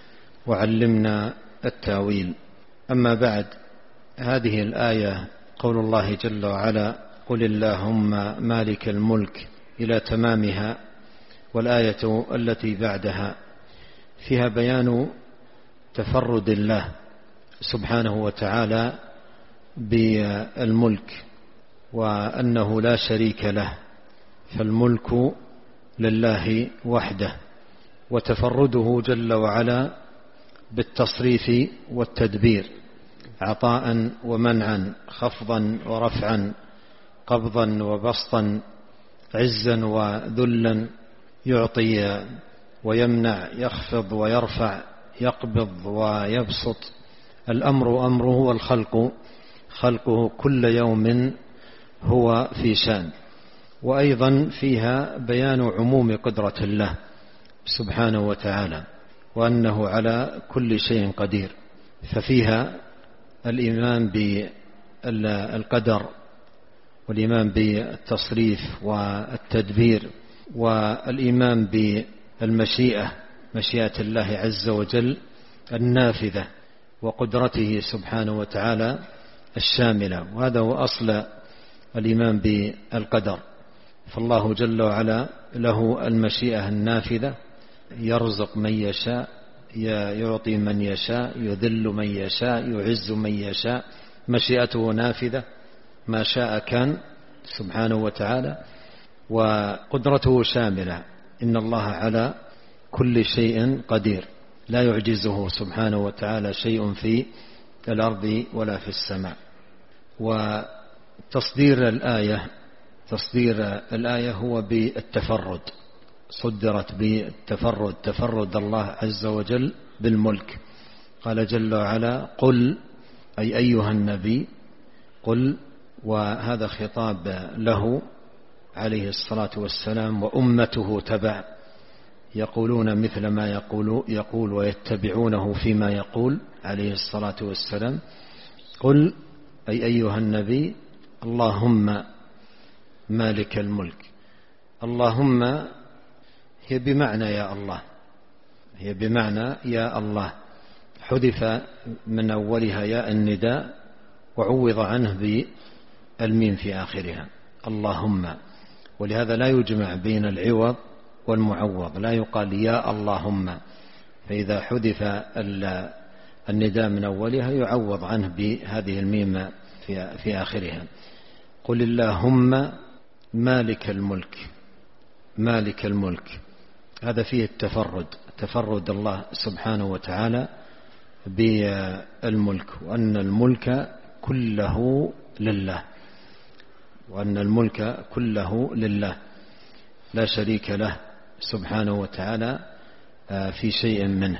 وعلمنا التاويل. أما بعد، هذه الآية قول الله جل وعلا قل اللهم مالك الملك إلى تمامها، والآية التي بعدها فيها بيان تفرد الله سبحانه وتعالى بالملك، وأنه لا شريك له، فالملك لله وحده، وتفرده جل وعلا بالتصريف والتدبير، عطاء ومنعا، خفضا ورفعا، قبضا وبسطا، عزا وذلا، يعطي ويمنع، يخفض ويرفع، يقبض ويبسط. الأمر أمره والخلق خلقه، كل يوم هو في شان. وأيضا فيها بيان عموم قدرة الله سبحانه وتعالى، وأنه على كل شيء قدير. ففيها الإيمان بالقدر والإيمان بالتصريف والتدبير والإيمان بالمشيئة، مشيئة الله عز وجل النافذة، وقدرته سبحانه وتعالى الشاملة. وهذا هو أصل الإيمان بالقدر. فالله جل وعلا له المشيئة النافذة، يرزق من يشاء، يعطي من يشاء، يذل من يشاء، يعز من يشاء، مشيئته نافذة، ما شاء كان سبحانه وتعالى. وقدرته شاملة، إن الله على كل شيء قدير، لا يعجزه سبحانه وتعالى شيء في الأرض ولا في السماء. وتصدير الآية هو بالتفرد، صدرت بالتفرد، تفرد الله عز وجل بالملك. قال جل وعلا: قل، أي أيها النبي قل، وهذا خطاب له عليه الصلاة والسلام، وأمته تبع، يقولون مثل ما يقول ويتبعونه فيما يقول عليه الصلاة والسلام. قل، أي أيها النبي: اللهم مالك الملك. اللهم هي بمعنى يا الله، هي بمعنى يا الله، حذف من أولها ياء النداء وعوض عنه بالميم في آخرها، اللهم. ولهذا لا يجمع بين العوض والمعوض، لا يقال يا اللهم، فإذا حذف النداء من أولها يعوض عنه بهذه الميم في آخرها. قل اللهم مالك الملك. مالك الملك هذا فيه التفرد، تفرد الله سبحانه وتعالى بالملك، وأن الملك كله لله، وأن الملك كله لله لا شريك له سبحانه وتعالى في شيء منه.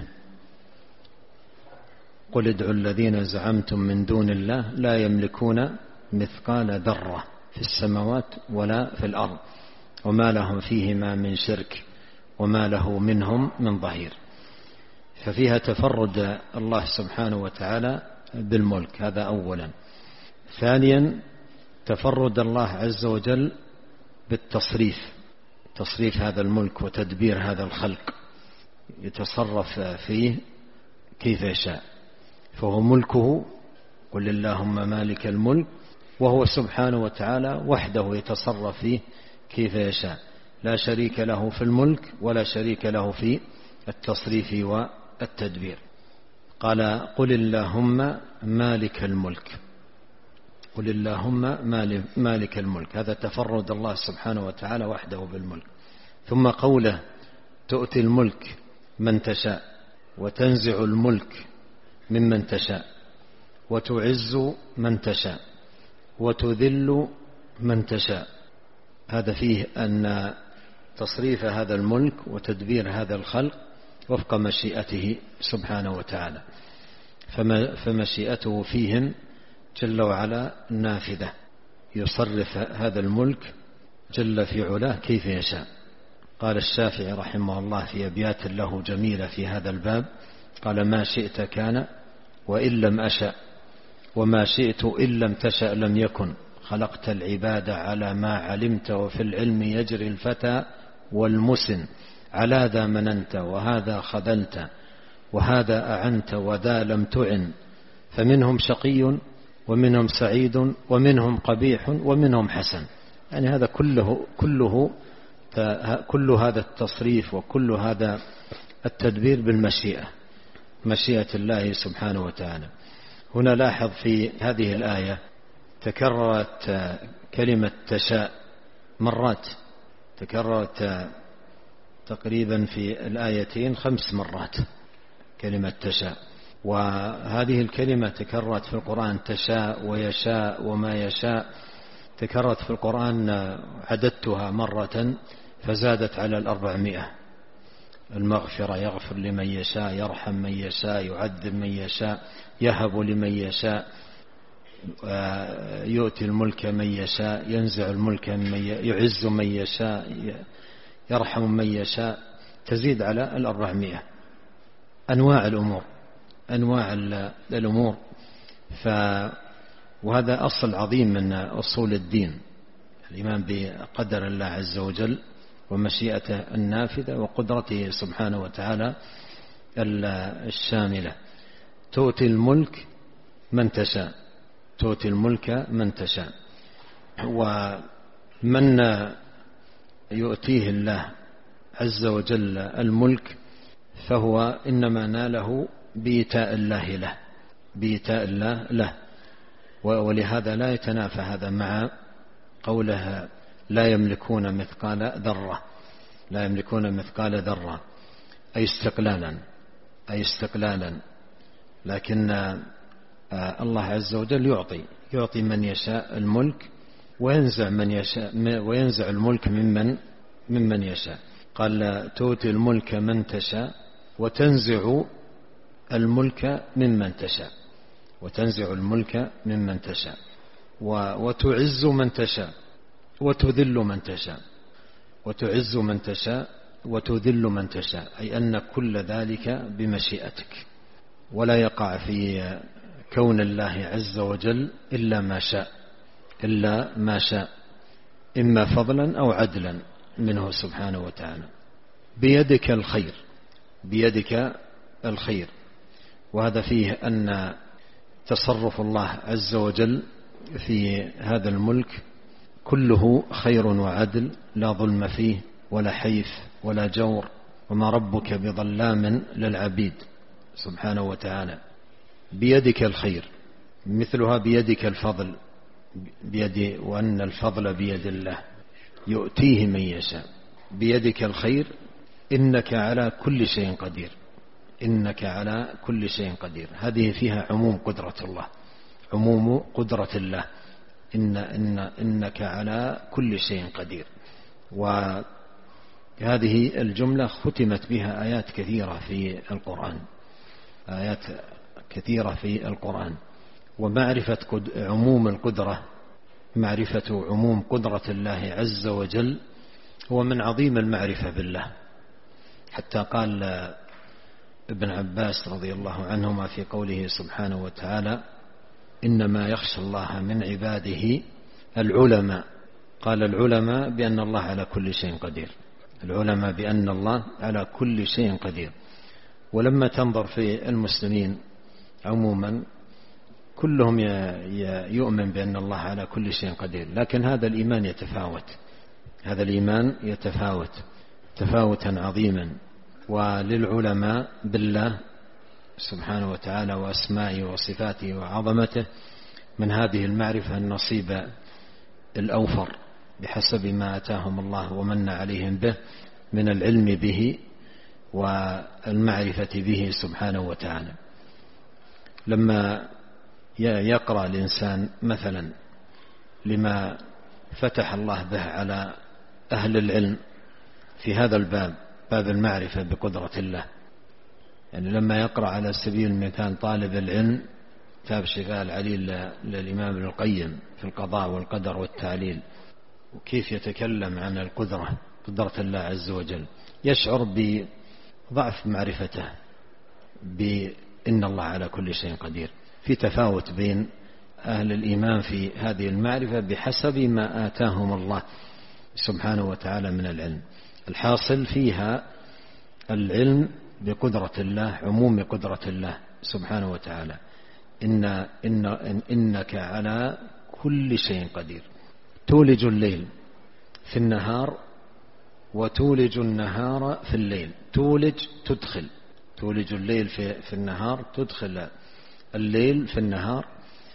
قل ادعوا الذين زعمتم من دون الله لا يملكون مثقال ذرة في السماوات ولا في الأرض وما لهم فيهما من شرك وما له منهم من ظهير. ففيها تفرد الله سبحانه وتعالى بالملك، هذا أولا. ثانيا تفرد الله عز وجل بالتصريف، تصريف هذا الملك وتدبير هذا الخلق، يتصرف فيه كيف يشاء، فهو ملكه. قل اللهم مالك الملك، وهو سبحانه وتعالى وحده يتصرف فيه كيف يشاء، لا شريك له في الملك ولا شريك له في التصريف والتدبير. قال قل اللهم مالك الملك، قل اللهم مالك الملك، هذا تفرد الله سبحانه وتعالى وحده بالملك. ثم قوله تؤتي الملك من تشاء وتنزع الملك ممن تشاء وتعز من تشاء وتذل من تشاء. هذا فيه أن تصريف هذا الملك وتدبير هذا الخلق وفق مشيئته سبحانه وتعالى، فمشيئته فيهم جل وعلا نافذة، يصرف هذا الملك جل في علاه كيف يشاء. قال الشافعي رحمه الله في أبيات له جميلة في هذا الباب، قال ما شئت كان وإن لم أشأ، وما شئت إن لم تشأ لم يكن، خلقت العباد على ما علمت، وفي العلم يجري الفتى والمسن، على ذا مننت وهذا خذلت، وهذا أعنت وذا لم تعن، فمنهم شقي ومنهم سعيد ومنهم قبيح ومنهم حسن. يعني هذا كل هذا التصريف وكل هذا التدبير بالمشيئة، مشيئة الله سبحانه وتعالى. هنا لاحظ في هذه الآية تكررت كلمة تشاء مرات، تكررت تقريبا في الآيتين 5 مرات كلمة تشاء، وهذه الكلمة تكررت في القرآن تشاء ويشاء وما يشاء، تكررت في القرآن عددتها مرة فزادت على 400. المغفرة، يغفر لمن يشاء، يرحم من يشاء، يعذب من يشاء، يهب لمن يشاء، يؤتي الملك من يشاء، ينزع الملك من يعز من يشاء، يرحم من يشاء. تزيد على 400. أنواع الأمور. وهذا أصل عظيم من أصول الدين، الإيمان بقدر الله عز وجل ومشيئته النافذة وقدرته سبحانه وتعالى الشاملة. تؤتي الملك من تشاء، ومن يؤتيه الله عز وجل الملك فهو إنما ناله بإيتاء الله له. ولهذا لا يتنافى هذا مع قوله لا يملكون مثقال ذرة أي استقلالا. لكن الله عز وجل يعطي من يشاء الملك وينزع الملك ممن يشاء. قال تؤتي الملك من تشاء وتنزع الملك ممن تشاء وتعز من تشاء وتذل من تشاء أي أن كل ذلك بمشيئتك، ولا يقع في كون الله عز وجل إلا ما شاء إما فضلا أو عدلا منه سبحانه وتعالى. بيدك الخير، وهذا فيه أن تصرف الله عز وجل في هذا الملك كله خير وعدل، لا ظلم فيه ولا حيف ولا جور، وما ربك بظلام للعبيد سبحانه وتعالى. بيدك الخير، مثلها بيدك الفضل، وأن الفضل بيد الله يؤتيه من يشاء. بيدك الخير، إنك على كل شيء قدير. هذه فيها عموم قدرة الله، إنك على كل شيء قدير. وهذه الجملة ختمت بها آيات كثيرة في القرآن. ومعرفة عموم قدرة الله عز وجل هو من عظيم المعرفة بالله. حتى قال ابن عباس رضي الله عنهما في قوله سبحانه وتعالى إنما يخشى الله من عباده العلماء. قال العلماء بأن الله على كل شيء قدير. ولما تنظر في المسلمين عموما كلهم يؤمن بأن الله على كل شيء قدير، لكن هذا الإيمان يتفاوت تفاوتا عظيما. وللعلماء بالله سبحانه وتعالى وأسمائه وصفاته وعظمته من هذه المعرفة النصيب الأوفر بحسب ما أتاهم الله ومن عليهم به من العلم به والمعرفة به سبحانه وتعالى. لما يقرأ الإنسان مثلا لما فتح الله به على أهل العلم في هذا الباب، باب المعرفة بقدرة الله، يعني لما يقرأ على سبيل المثال طالب العلم كتاب شفاء العليل للإمام ابن القيم في القضاء والقدر والتعليل، وكيف يتكلم عن قدرة الله عز وجل، يشعر بضعف معرفته بأن الله على كل شيء قدير. في تفاوت بين أهل الإيمان في هذه المعرفة بحسب ما آتاهم الله سبحانه وتعالى من العلم. الحاصل فيها العلم بقدرة الله، عموم قدرة الله سبحانه وتعالى. إنك على كل شيء قدير. تولج الليل في النهار وتولج النهار في الليل. تولج الليل في النهار، تدخل الليل في النهار،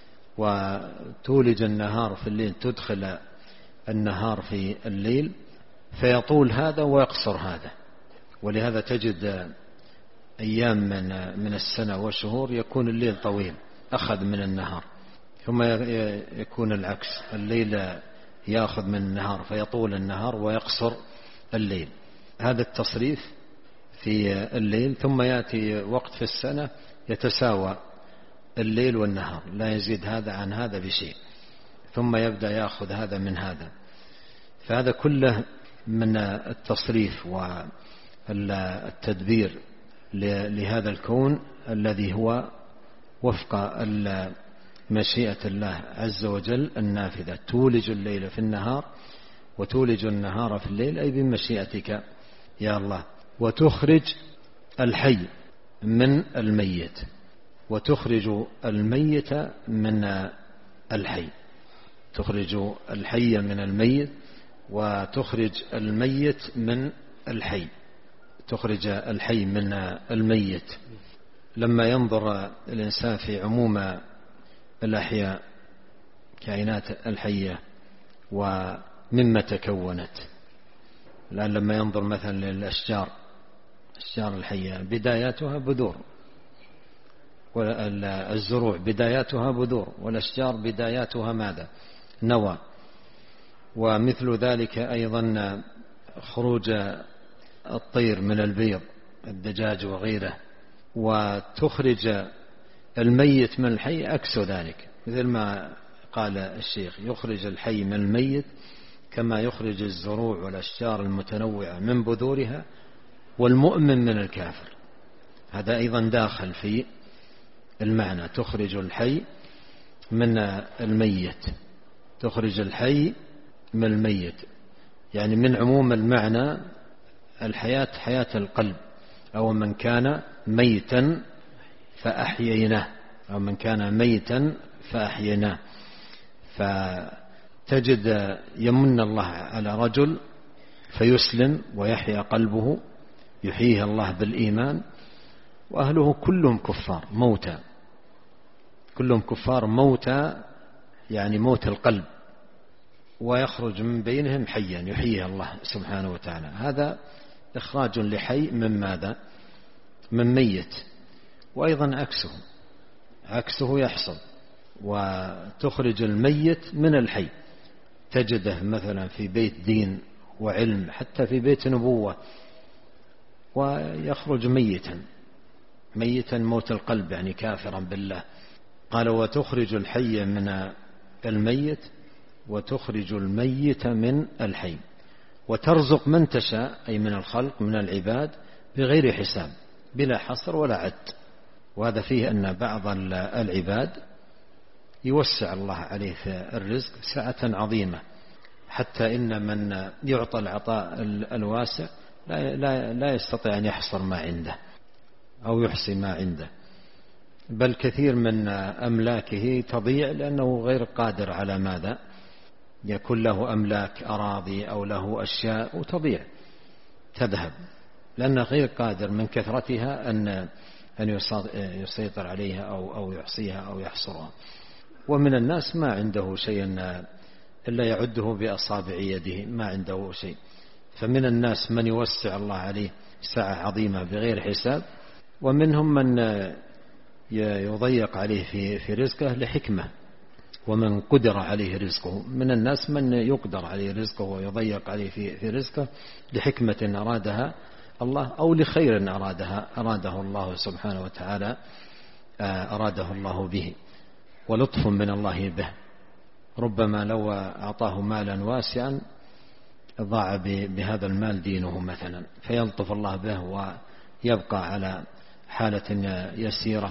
وتولج النهار في الليل، تدخل النهار في الليل، فيطول هذا ويقصر هذا. ولهذا تجد أيام من السنة والشهور يكون الليل طويل أخذ من النهار، ثم يكون العكس، الليل يأخذ من النهار فيطول النهار ويقصر الليل. هذا التصريف في الليل. ثم يأتي وقت في السنة يتساوى الليل والنهار، لا يزيد هذا عن هذا بشيء، ثم يبدأ يأخذ هذا من هذا. فهذا كله من التصريف التدبير لهذا الكون الذي هو وفق مشيئة الله عز وجل النافذة. تولج الليل في النهار وتولج النهار في الليل، أي بمشيئتك يا الله. وتخرج الحي من الميت، وتخرج الميت من الحي. تخرج الحي من الميت وتخرج الميت من الحي. تخرج الحي من الميت. لما ينظر الإنسان في عموم الأحياء كائنات الحية ومما تكونت، الآن لما ينظر مثلا للأشجار، الأشجار الحية بداياتها بذور، والزروع بداياتها بذور، والأشجار بداياتها ماذا؟ نوى. ومثل ذلك أيضا خروج الطير من البيض، الدجاج وغيره. وتخرج الميت من الحي عكس ذلك، مثل ما قال الشيخ: يخرج الحي من الميت كما يخرج الزروع والأشجار المتنوعة من بذورها والمؤمن من الكافر. هذا أيضا داخل في المعنى، تخرج الحي من الميت. تخرج الحي من الميت يعني من عموم المعنى الحياة، حياة القلب. أو من كان ميتا فأحييناه، أو من كان ميتا فأحييناه. فتجد يمن الله على رجل فيسلم ويحيا قلبه، يحييه الله بالإيمان، وأهله كلهم كفار موتى، كلهم كفار موتى، يعني موت القلب، ويخرج من بينهم حيا يحييه الله سبحانه وتعالى. هذا إخراج لحي من ماذا؟ من ميت. وأيضا عكسه يحصل، وتخرج الميت من الحي. تجده مثلا في بيت دين وعلم، حتى في بيت نبوة، ويخرج ميتا موت القلب، يعني كافرا بالله. قال: وتخرج الحي من الميت وتخرج الميت من الحي، وترزق من تشاء، أي من الخلق من العباد، بغير حساب، بلا حصر ولا عد. وهذا فيه أن بعض العباد يوسع الله عليه في الرزق سعة عظيمة، حتى إن من يعطى العطاء الواسع لا يستطيع أن يحصر ما عنده أو يحصي ما عنده، بل كثير من أملاكه تضيع لأنه غير قادر على ماذا؟ يكون له أملاك أراضي أو له أشياء وتضيع تذهب، لأنه غير قادر من كثرتها أن يسيطر عليها أو يحصيها أو يحصرها. ومن الناس ما عنده شيء إلا يعده بأصابع يده، ما عنده شيء. فمن الناس من يوسع الله عليه سعة عظيمة بغير حساب، ومنهم من يضيق عليه في رزقه لحكمة. ومن قدر عليه رزقه، من الناس من يقدر عليه رزقه ويضيق عليه في رزقه لحكمة أرادها الله، أو لخير أراده الله سبحانه وتعالى، أراده الله به، ولطف من الله به. ربما لو أعطاه مالا واسعا ضاع بهذا المال دينه مثلا، فيلطف الله به ويبقى على حالة يسيرة،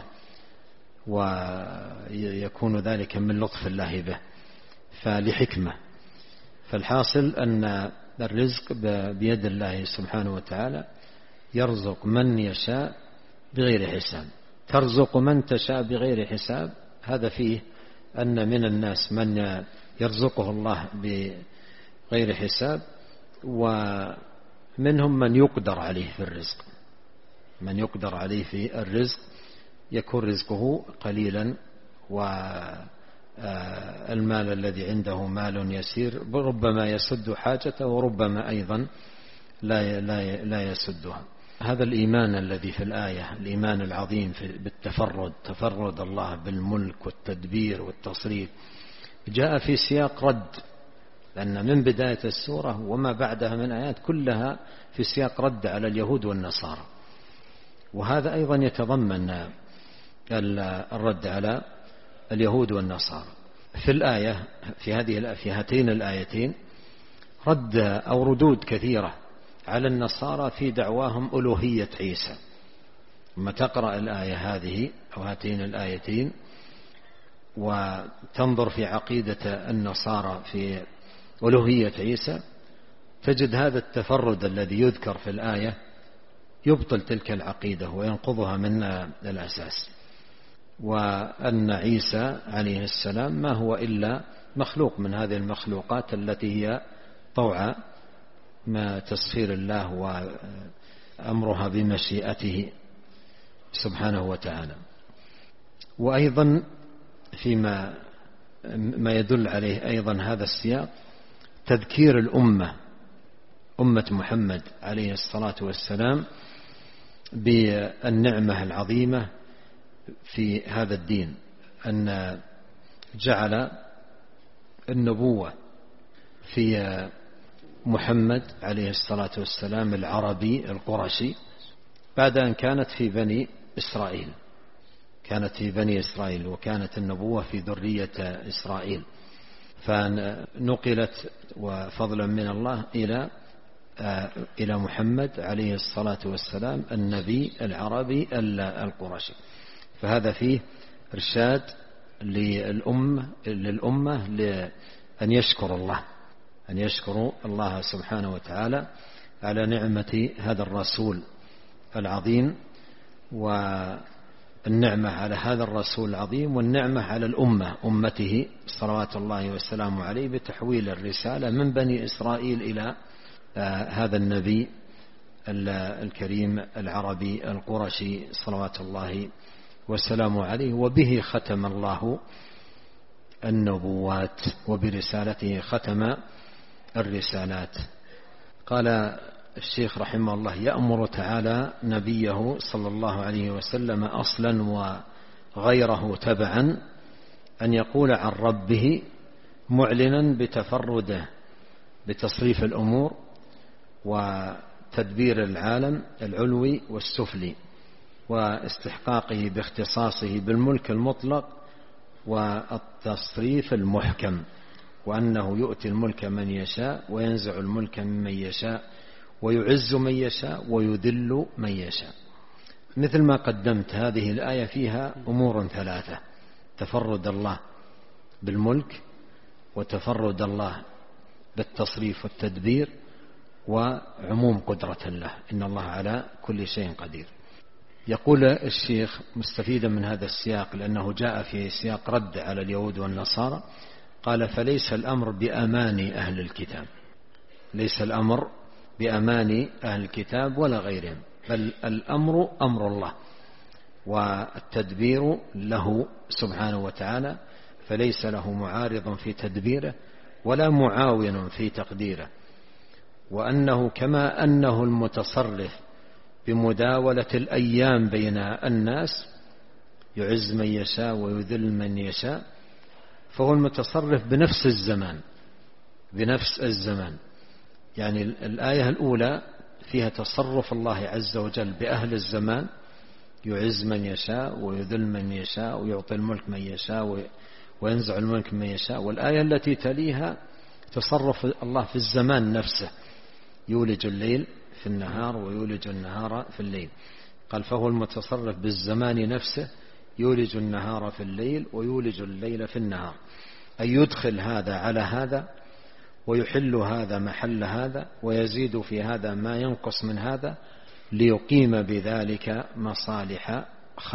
ويكون ذلك من لطف الله به، فلحكمة. فالحاصل أن الرزق بيد الله سبحانه وتعالى، يرزق من يشاء بغير حساب. ترزق من تشاء بغير حساب، هذا فيه أن من الناس من يرزقه الله بغير حساب، ومنهم من يقدر عليه في الرزق. من يقدر عليه في الرزق يكون رزقه قليلا، والمال الذي عنده مال يسير ربما يسد حاجته، وربما أيضا لا يسدها. هذا الإيمان الذي في الآية، الإيمان العظيم بالتفرد، تفرد الله بالملك والتدبير والتصريف، جاء في سياق رد، لأن من بداية السورة وما بعدها من آيات كلها في سياق رد على اليهود والنصارى. وهذا أيضا يتضمن الرد على اليهود والنصارى. في الآية في هاتين الآيتين رد أو ردود كثيرة على النصارى في دعواهم ألوهية عيسى. لما تقرأ الآية هذه أو هاتين الآيتين وتنظر في عقيدة النصارى في ألوهية عيسى تجد هذا التفرد الذي يذكر في الآية يبطل تلك العقيدة وينقضها من الأساس، وأن عيسى عليه السلام ما هو إلا مخلوق من هذه المخلوقات التي هي طوع ما تسخير الله وأمرها بمشيئته سبحانه وتعالى. وأيضا فيما يدل عليه أيضا هذا السياق تذكير أمة محمد عليه الصلاة والسلام بالنعمة العظيمة في هذا الدين، أن جعل النبوة في محمد عليه الصلاة والسلام العربي القرشي بعد أن كانت في بني إسرائيل، وكانت النبوة في ذرية إسرائيل، فنقلت وفضلا من الله إلى محمد عليه الصلاة والسلام النبي العربي القرشي. فهذا فيه إرشاد للأمة لأن يشكروا الله سبحانه وتعالى على نعمة هذا الرسول العظيم، والنعمة على هذا الرسول العظيم والنعمة على أمته صلوات الله والسلام عليه بتحويل الرسالة من بني إسرائيل إلى هذا النبي الكريم العربي القرشي صلوات الله والسلام عليه. وبه ختم الله النبوات وبرسالته ختم الرسالات. قال الشيخ رحمه الله: يأمر تعالى نبيه صلى الله عليه وسلم أصلا وغيره تبعا أن يقول عن ربه معلنا بتفرده بتصريف الأمور وتدبير العالم العلوي والسفلي واستحقاقه باختصاصه بالملك المطلق والتصريف المحكم، وأنه يؤتي الملك من يشاء وينزع الملك ممن يشاء ويعز من يشاء ويذل من يشاء. مثل ما قدمت هذه الآية فيها أمور ثلاثة: تفرد الله بالملك، وتفرد الله بالتصريف والتدبير، وعموم قدرة الله، إن الله على كل شيء قدير. يقول الشيخ مستفيدا من هذا السياق لأنه جاء في سياق رد على اليهود والنصارى، قال: فليس الأمر بأماني أهل الكتاب، ليس الأمر بأماني أهل الكتاب ولا غيرهم، بل الأمر أمر الله والتدبير له سبحانه وتعالى، فليس له معارض في تدبيره ولا معاون في تقديره، وأنه كما أنه المتصرف بمداولة الأيام بين الناس يعز من يشاء ويذل من يشاء، فهو المتصرف بنفس الزمان. يعني الآية الأولى فيها تصرف الله عز وجل بأهل الزمان، يعز من يشاء ويذل من يشاء ويعطي الملك من يشاء وينزع الملك من يشاء. والآية التي تليها تصرف الله في الزمان نفسه، يولج الليل في النهار ويولج النهار في الليل. قال: فهو المتصرف بالزمان نفسه، يولج النهار في الليل ويولج الليل في النهار، أي يدخل هذا على هذا ويحل هذا محل هذا ويزيد في هذا ما ينقص من هذا، ليقيم بذلك مصالح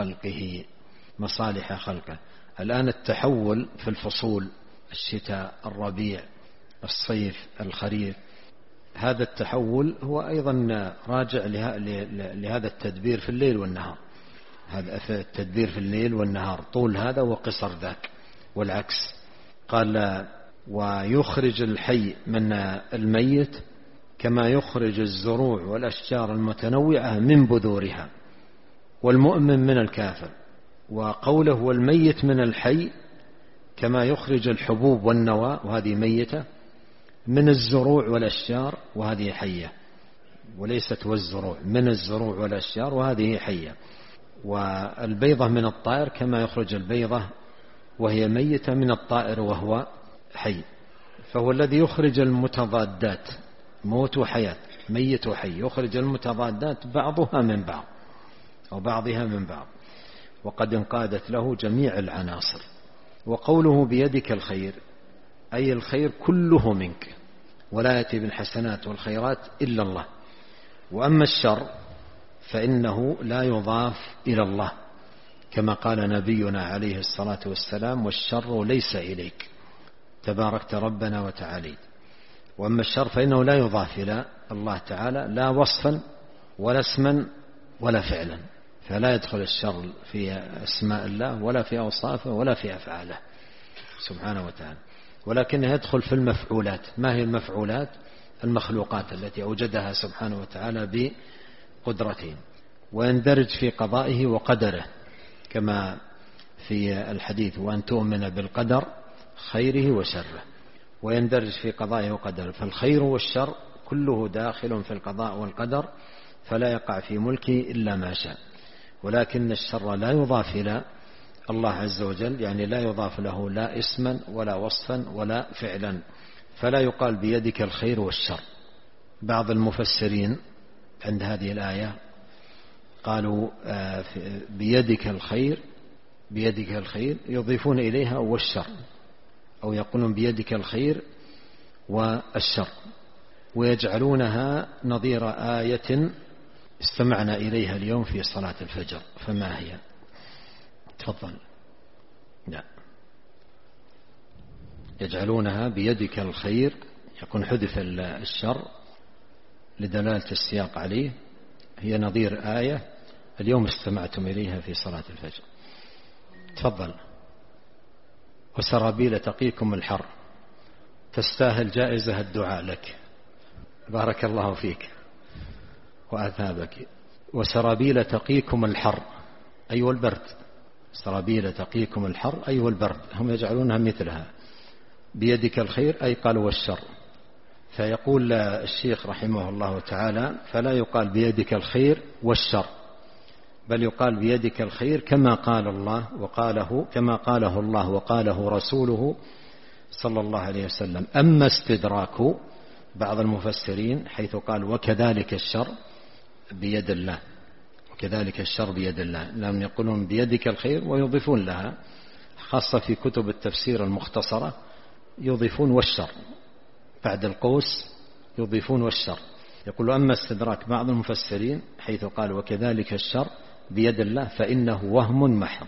خلقه. الآن التحول في الفصول: الشتاء، الربيع، الصيف، الخريف، هذا التحول هو أيضا راجع لهذا التدبير في الليل والنهار، هذا التدبير في الليل والنهار، طول هذا وقصر ذاك والعكس. قال: ويخرج الحي من الميت كما يخرج الزروع والأشجار المتنوعة من بذورها، والمؤمن من الكافر. وقوله: والميت من الحي كما يخرج الحبوب والنوى، وهذه ميتة، من الزروع والأشجار، وهذه حية، وليست والزروع، من الزروع والأشجار، وهذه حية. والبيضة من الطائر كما يخرج البيضة وهي ميتة من الطائر وهو حي. فهو الذي يخرج المتضادات، موت وحياة، ميت وحي، يخرج المتضادات بعضها من بعض أو بعضها من بعض، وقد انقادت له جميع العناصر. وقوله بيدك الخير أي الخير كله منك، ولا يأتي بالحسنات والخيرات إلا الله. وأما الشر فإنه لا يضاف إلى الله، كما قال نبينا عليه الصلاة والسلام: والشر ليس إليك تباركت ربنا وتعاليت. وأما الشر فإنه لا يضاف إلى الله تعالى لا وصفا ولا اسما ولا فعلا، فلا يدخل الشر في أسماء الله ولا في أوصافه ولا في أفعاله سبحانه وتعالى، ولكنه يدخل في المفعولات. ما هي المفعولات؟ المخلوقات التي أوجدها سبحانه وتعالى بقدرته، ويندرج في قضائه وقدره، كما في الحديث: وأن تؤمن بالقدر خيره وشره. ويندرج في قضائه وقدره، فالخير والشر كله داخل في القضاء والقدر، فلا يقع في ملكه إلا ما شاء. ولكن الشر لا يضاف إلى الله عز وجل، يعني لا يضاف له لا اسما ولا وصفا ولا فعلا، فلا يقال بيدك الخير والشر. بعض المفسرين عند هذه الآية قالوا بيدك الخير، بيدك الخير يضيفون إليها والشر، أو يقولون بيدك الخير والشر، ويجعلونها نظير آية استمعنا إليها اليوم في صلاة الفجر. فما هي؟ تفضل. لا، يجعلونها بيدك الخير، يكون حذف الشر لدلالة السياق عليه، هي نظير آية اليوم استمعتم إليها في صلاة الفجر. تفضل. وسرابيل تقيكم الحر، تستاهل جائزة الدعاء لك، بارك الله فيك وأثابك. وسرابيل تقيكم الحر أي والبرد، سرابيل تقيكم الحر أي والبرد، هم يجعلونها مثلها. بيدك الخير أي قالوا والشر. فيقول الشيخ رحمه الله تعالى: فلا يقال بيدك الخير والشر، بل يقال بيدك الخير كما قال الله وقاله، كما قاله الله وقاله رسوله صلى الله عليه وسلم. أما استدراك بعض المفسرين حيث قال وكذلك الشر بيد الله، وكذلك الشر بيد الله، لم يقولون بيدك الخير ويضيفون لها، خاصة في كتب التفسير المختصرة يضيفون والشر بعد القوس، يضيفون والشر. يقول: أما استدراك بعض المفسرين حيث قال وكذلك الشر بيد الله فإنه وهم محض،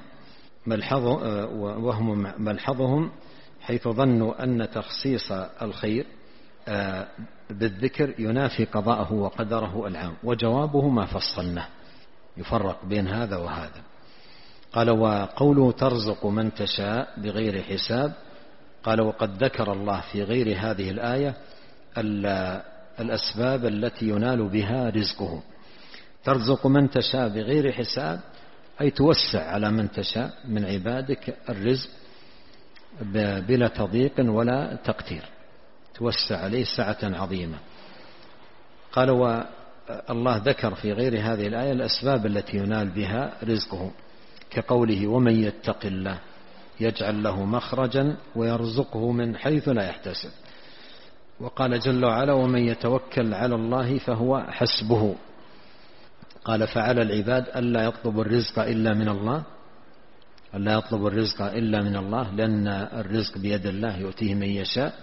وهم ملحظهم حيث ظنوا أن تخصيص الخير بالذكر ينافي قضاءه وقدره العام، وجوابه ما فصلناه، يفرق بين هذا وهذا. قال: وقوله ترزق من تشاء بغير حساب، قال: وقد ذكر الله في غير هذه الآية الأسباب التي ينال بها رزقه. ترزق من تشاء بغير حساب أي توسع على من تشاء من عبادك الرزق بلا تضييق ولا تقتير، توسع عليه سعة عظيمة. قال: والله ذكر في غير هذه الآية الأسباب التي ينال بها رزقه، كقوله: ومن يتق الله يجعل له مخرجا ويرزقه من حيث لا يحتسب. وقال جل وعلا: ومن يتوكل على الله فهو حسبه. قال: فعلى العباد ألا يطلبوا الرزق إلا من الله، ألا يطلبوا الرزق إلا من الله، لأن الرزق بيد الله يؤتيه من يشاء،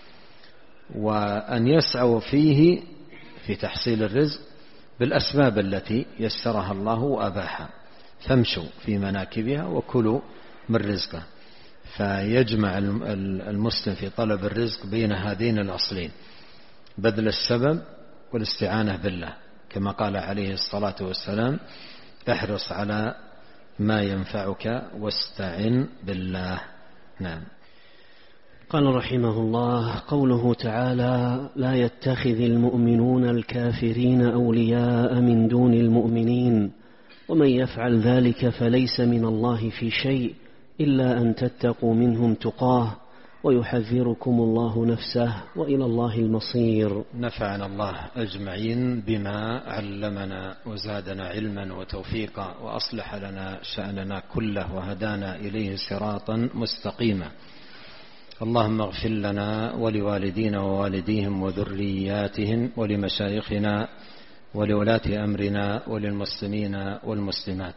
وأن يسعوا فيه في تحصيل الرزق بالأسباب التي يسرها الله وأباحها، فامشوا في مناكبها وكلوا من رزقه. فيجمع المسلم في طلب الرزق بين هذين الأصلين: بذل السبب والاستعانة بالله، كما قال عليه الصلاة والسلام: احرص على ما ينفعك واستعن بالله. نعم. قال رحمه الله: قوله تعالى: لا يتخذ المؤمنون الكافرين أولياء من دون المؤمنين ومن يفعل ذلك فليس من الله في شيء إلا أن تتقوا منهم تقاه ويحذركم الله نفسه وإلى الله المصير. نفعنا الله أجمعين بما علمنا وزادنا علما وتوفيقا وأصلح لنا شأننا كله وهدانا إليه صراطا مستقيما. اللهم اغفر لنا ولوالدينا ووالديهم وذرياتهم ولمشايخنا ولولاة أمرنا وللمسلمين والمسلمات.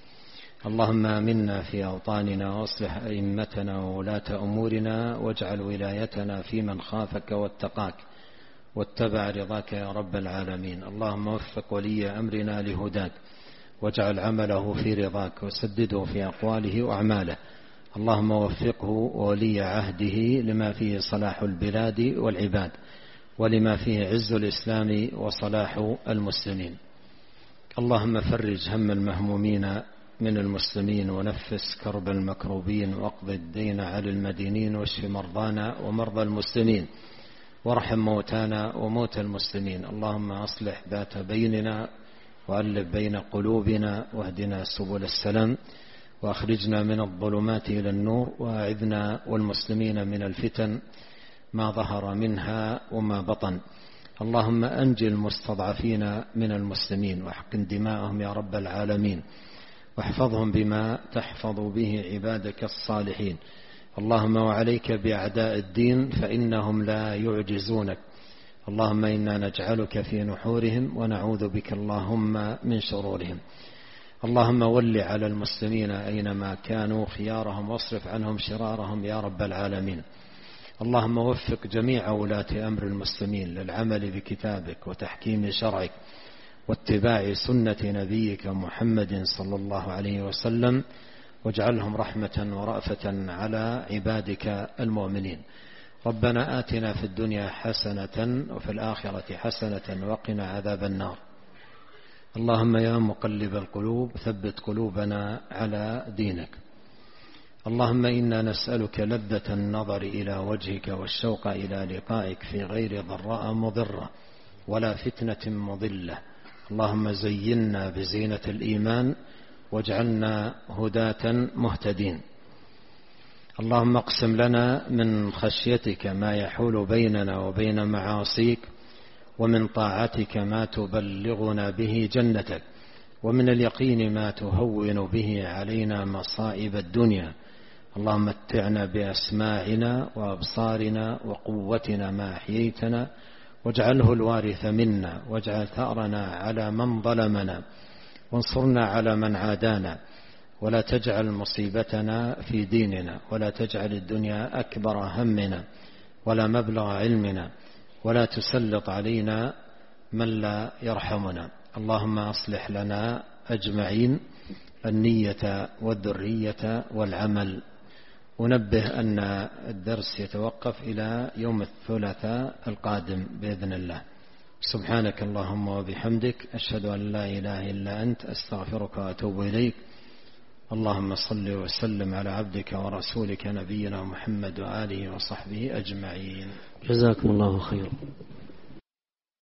اللهم آمنا في أوطاننا واصلح أئمتنا وولاة أمورنا واجعل ولايتنا في من خافك واتقاك واتبع رضاك يا رب العالمين. اللهم وفق ولي أمرنا لهداك واجعل عمله في رضاك وسدده في أقواله وأعماله. اللهم وفقه وولي عهده لما فيه صلاح البلاد والعباد ولما فيه عز الإسلام وصلاح المسلمين. اللهم فرج هم المهمومين من المسلمين ونفس كرب المكروبين واقض الدين على المدينين واشف مرضانا ومرضى المسلمين وارحم موتانا وموتى المسلمين. اللهم أصلح ذات بيننا وألف بين قلوبنا واهدنا سبل السلام وأخرجنا من الظلمات إلى النور وأعذنا والمسلمين من الفتن ما ظهر منها وما بطن. اللهم أنجي المستضعفين من المسلمين واحقن دماءهم يا رب العالمين واحفظهم بما تحفظ به عبادك الصالحين. اللهم وعليك بأعداء الدين فإنهم لا يعجزونك. اللهم إنا نجعلك في نحورهم ونعوذ بك اللهم من شرورهم. اللهم ول على المسلمين أينما كانوا خيارهم واصرف عنهم شرارهم يا رب العالمين. اللهم وفق جميع ولاة أمر المسلمين للعمل بكتابك وتحكيم شرعك واتباع سنة نبيك محمد صلى الله عليه وسلم واجعلهم رحمة ورأفة على عبادك المؤمنين. ربنا آتنا في الدنيا حسنة وفي الآخرة حسنة وقنا عذاب النار. اللهم يا مقلب القلوب ثبت قلوبنا على دينك. اللهم إنا نسألك لذة النظر إلى وجهك والشوق إلى لقائك في غير ضراء مضرة ولا فتنة مضلة. اللهم زينا بزينة الإيمان واجعلنا هداة مهتدين. اللهم اقسم لنا من خشيتك ما يحول بيننا وبين معاصيك ومن طاعتك ما تبلغنا به جنتك ومن اليقين ما تهون به علينا مصائب الدنيا. اللهم متعنا بأسماعنا وأبصارنا وقوتنا ما أحييتنا واجعله الوارث منا واجعل ثأرنا على من ظلمنا وانصرنا على من عادانا ولا تجعل مصيبتنا في ديننا ولا تجعل الدنيا أكبر همنا ولا مبلغ علمنا ولا تسلط علينا من لا يرحمنا. اللهم أصلح لنا أجمعين النية والذرية والعمل. ونبه أن الدرس يتوقف إلى يوم الثلاثاء القادم بإذن الله. سبحانك اللهم وبحمدك أشهد أن لا إله إلا أنت أستغفرك وأتوب إليك. اللهم صل وسلم على عبدك ورسولك نبينا محمد وآله وصحبه أجمعين. جزاكم الله خيرا.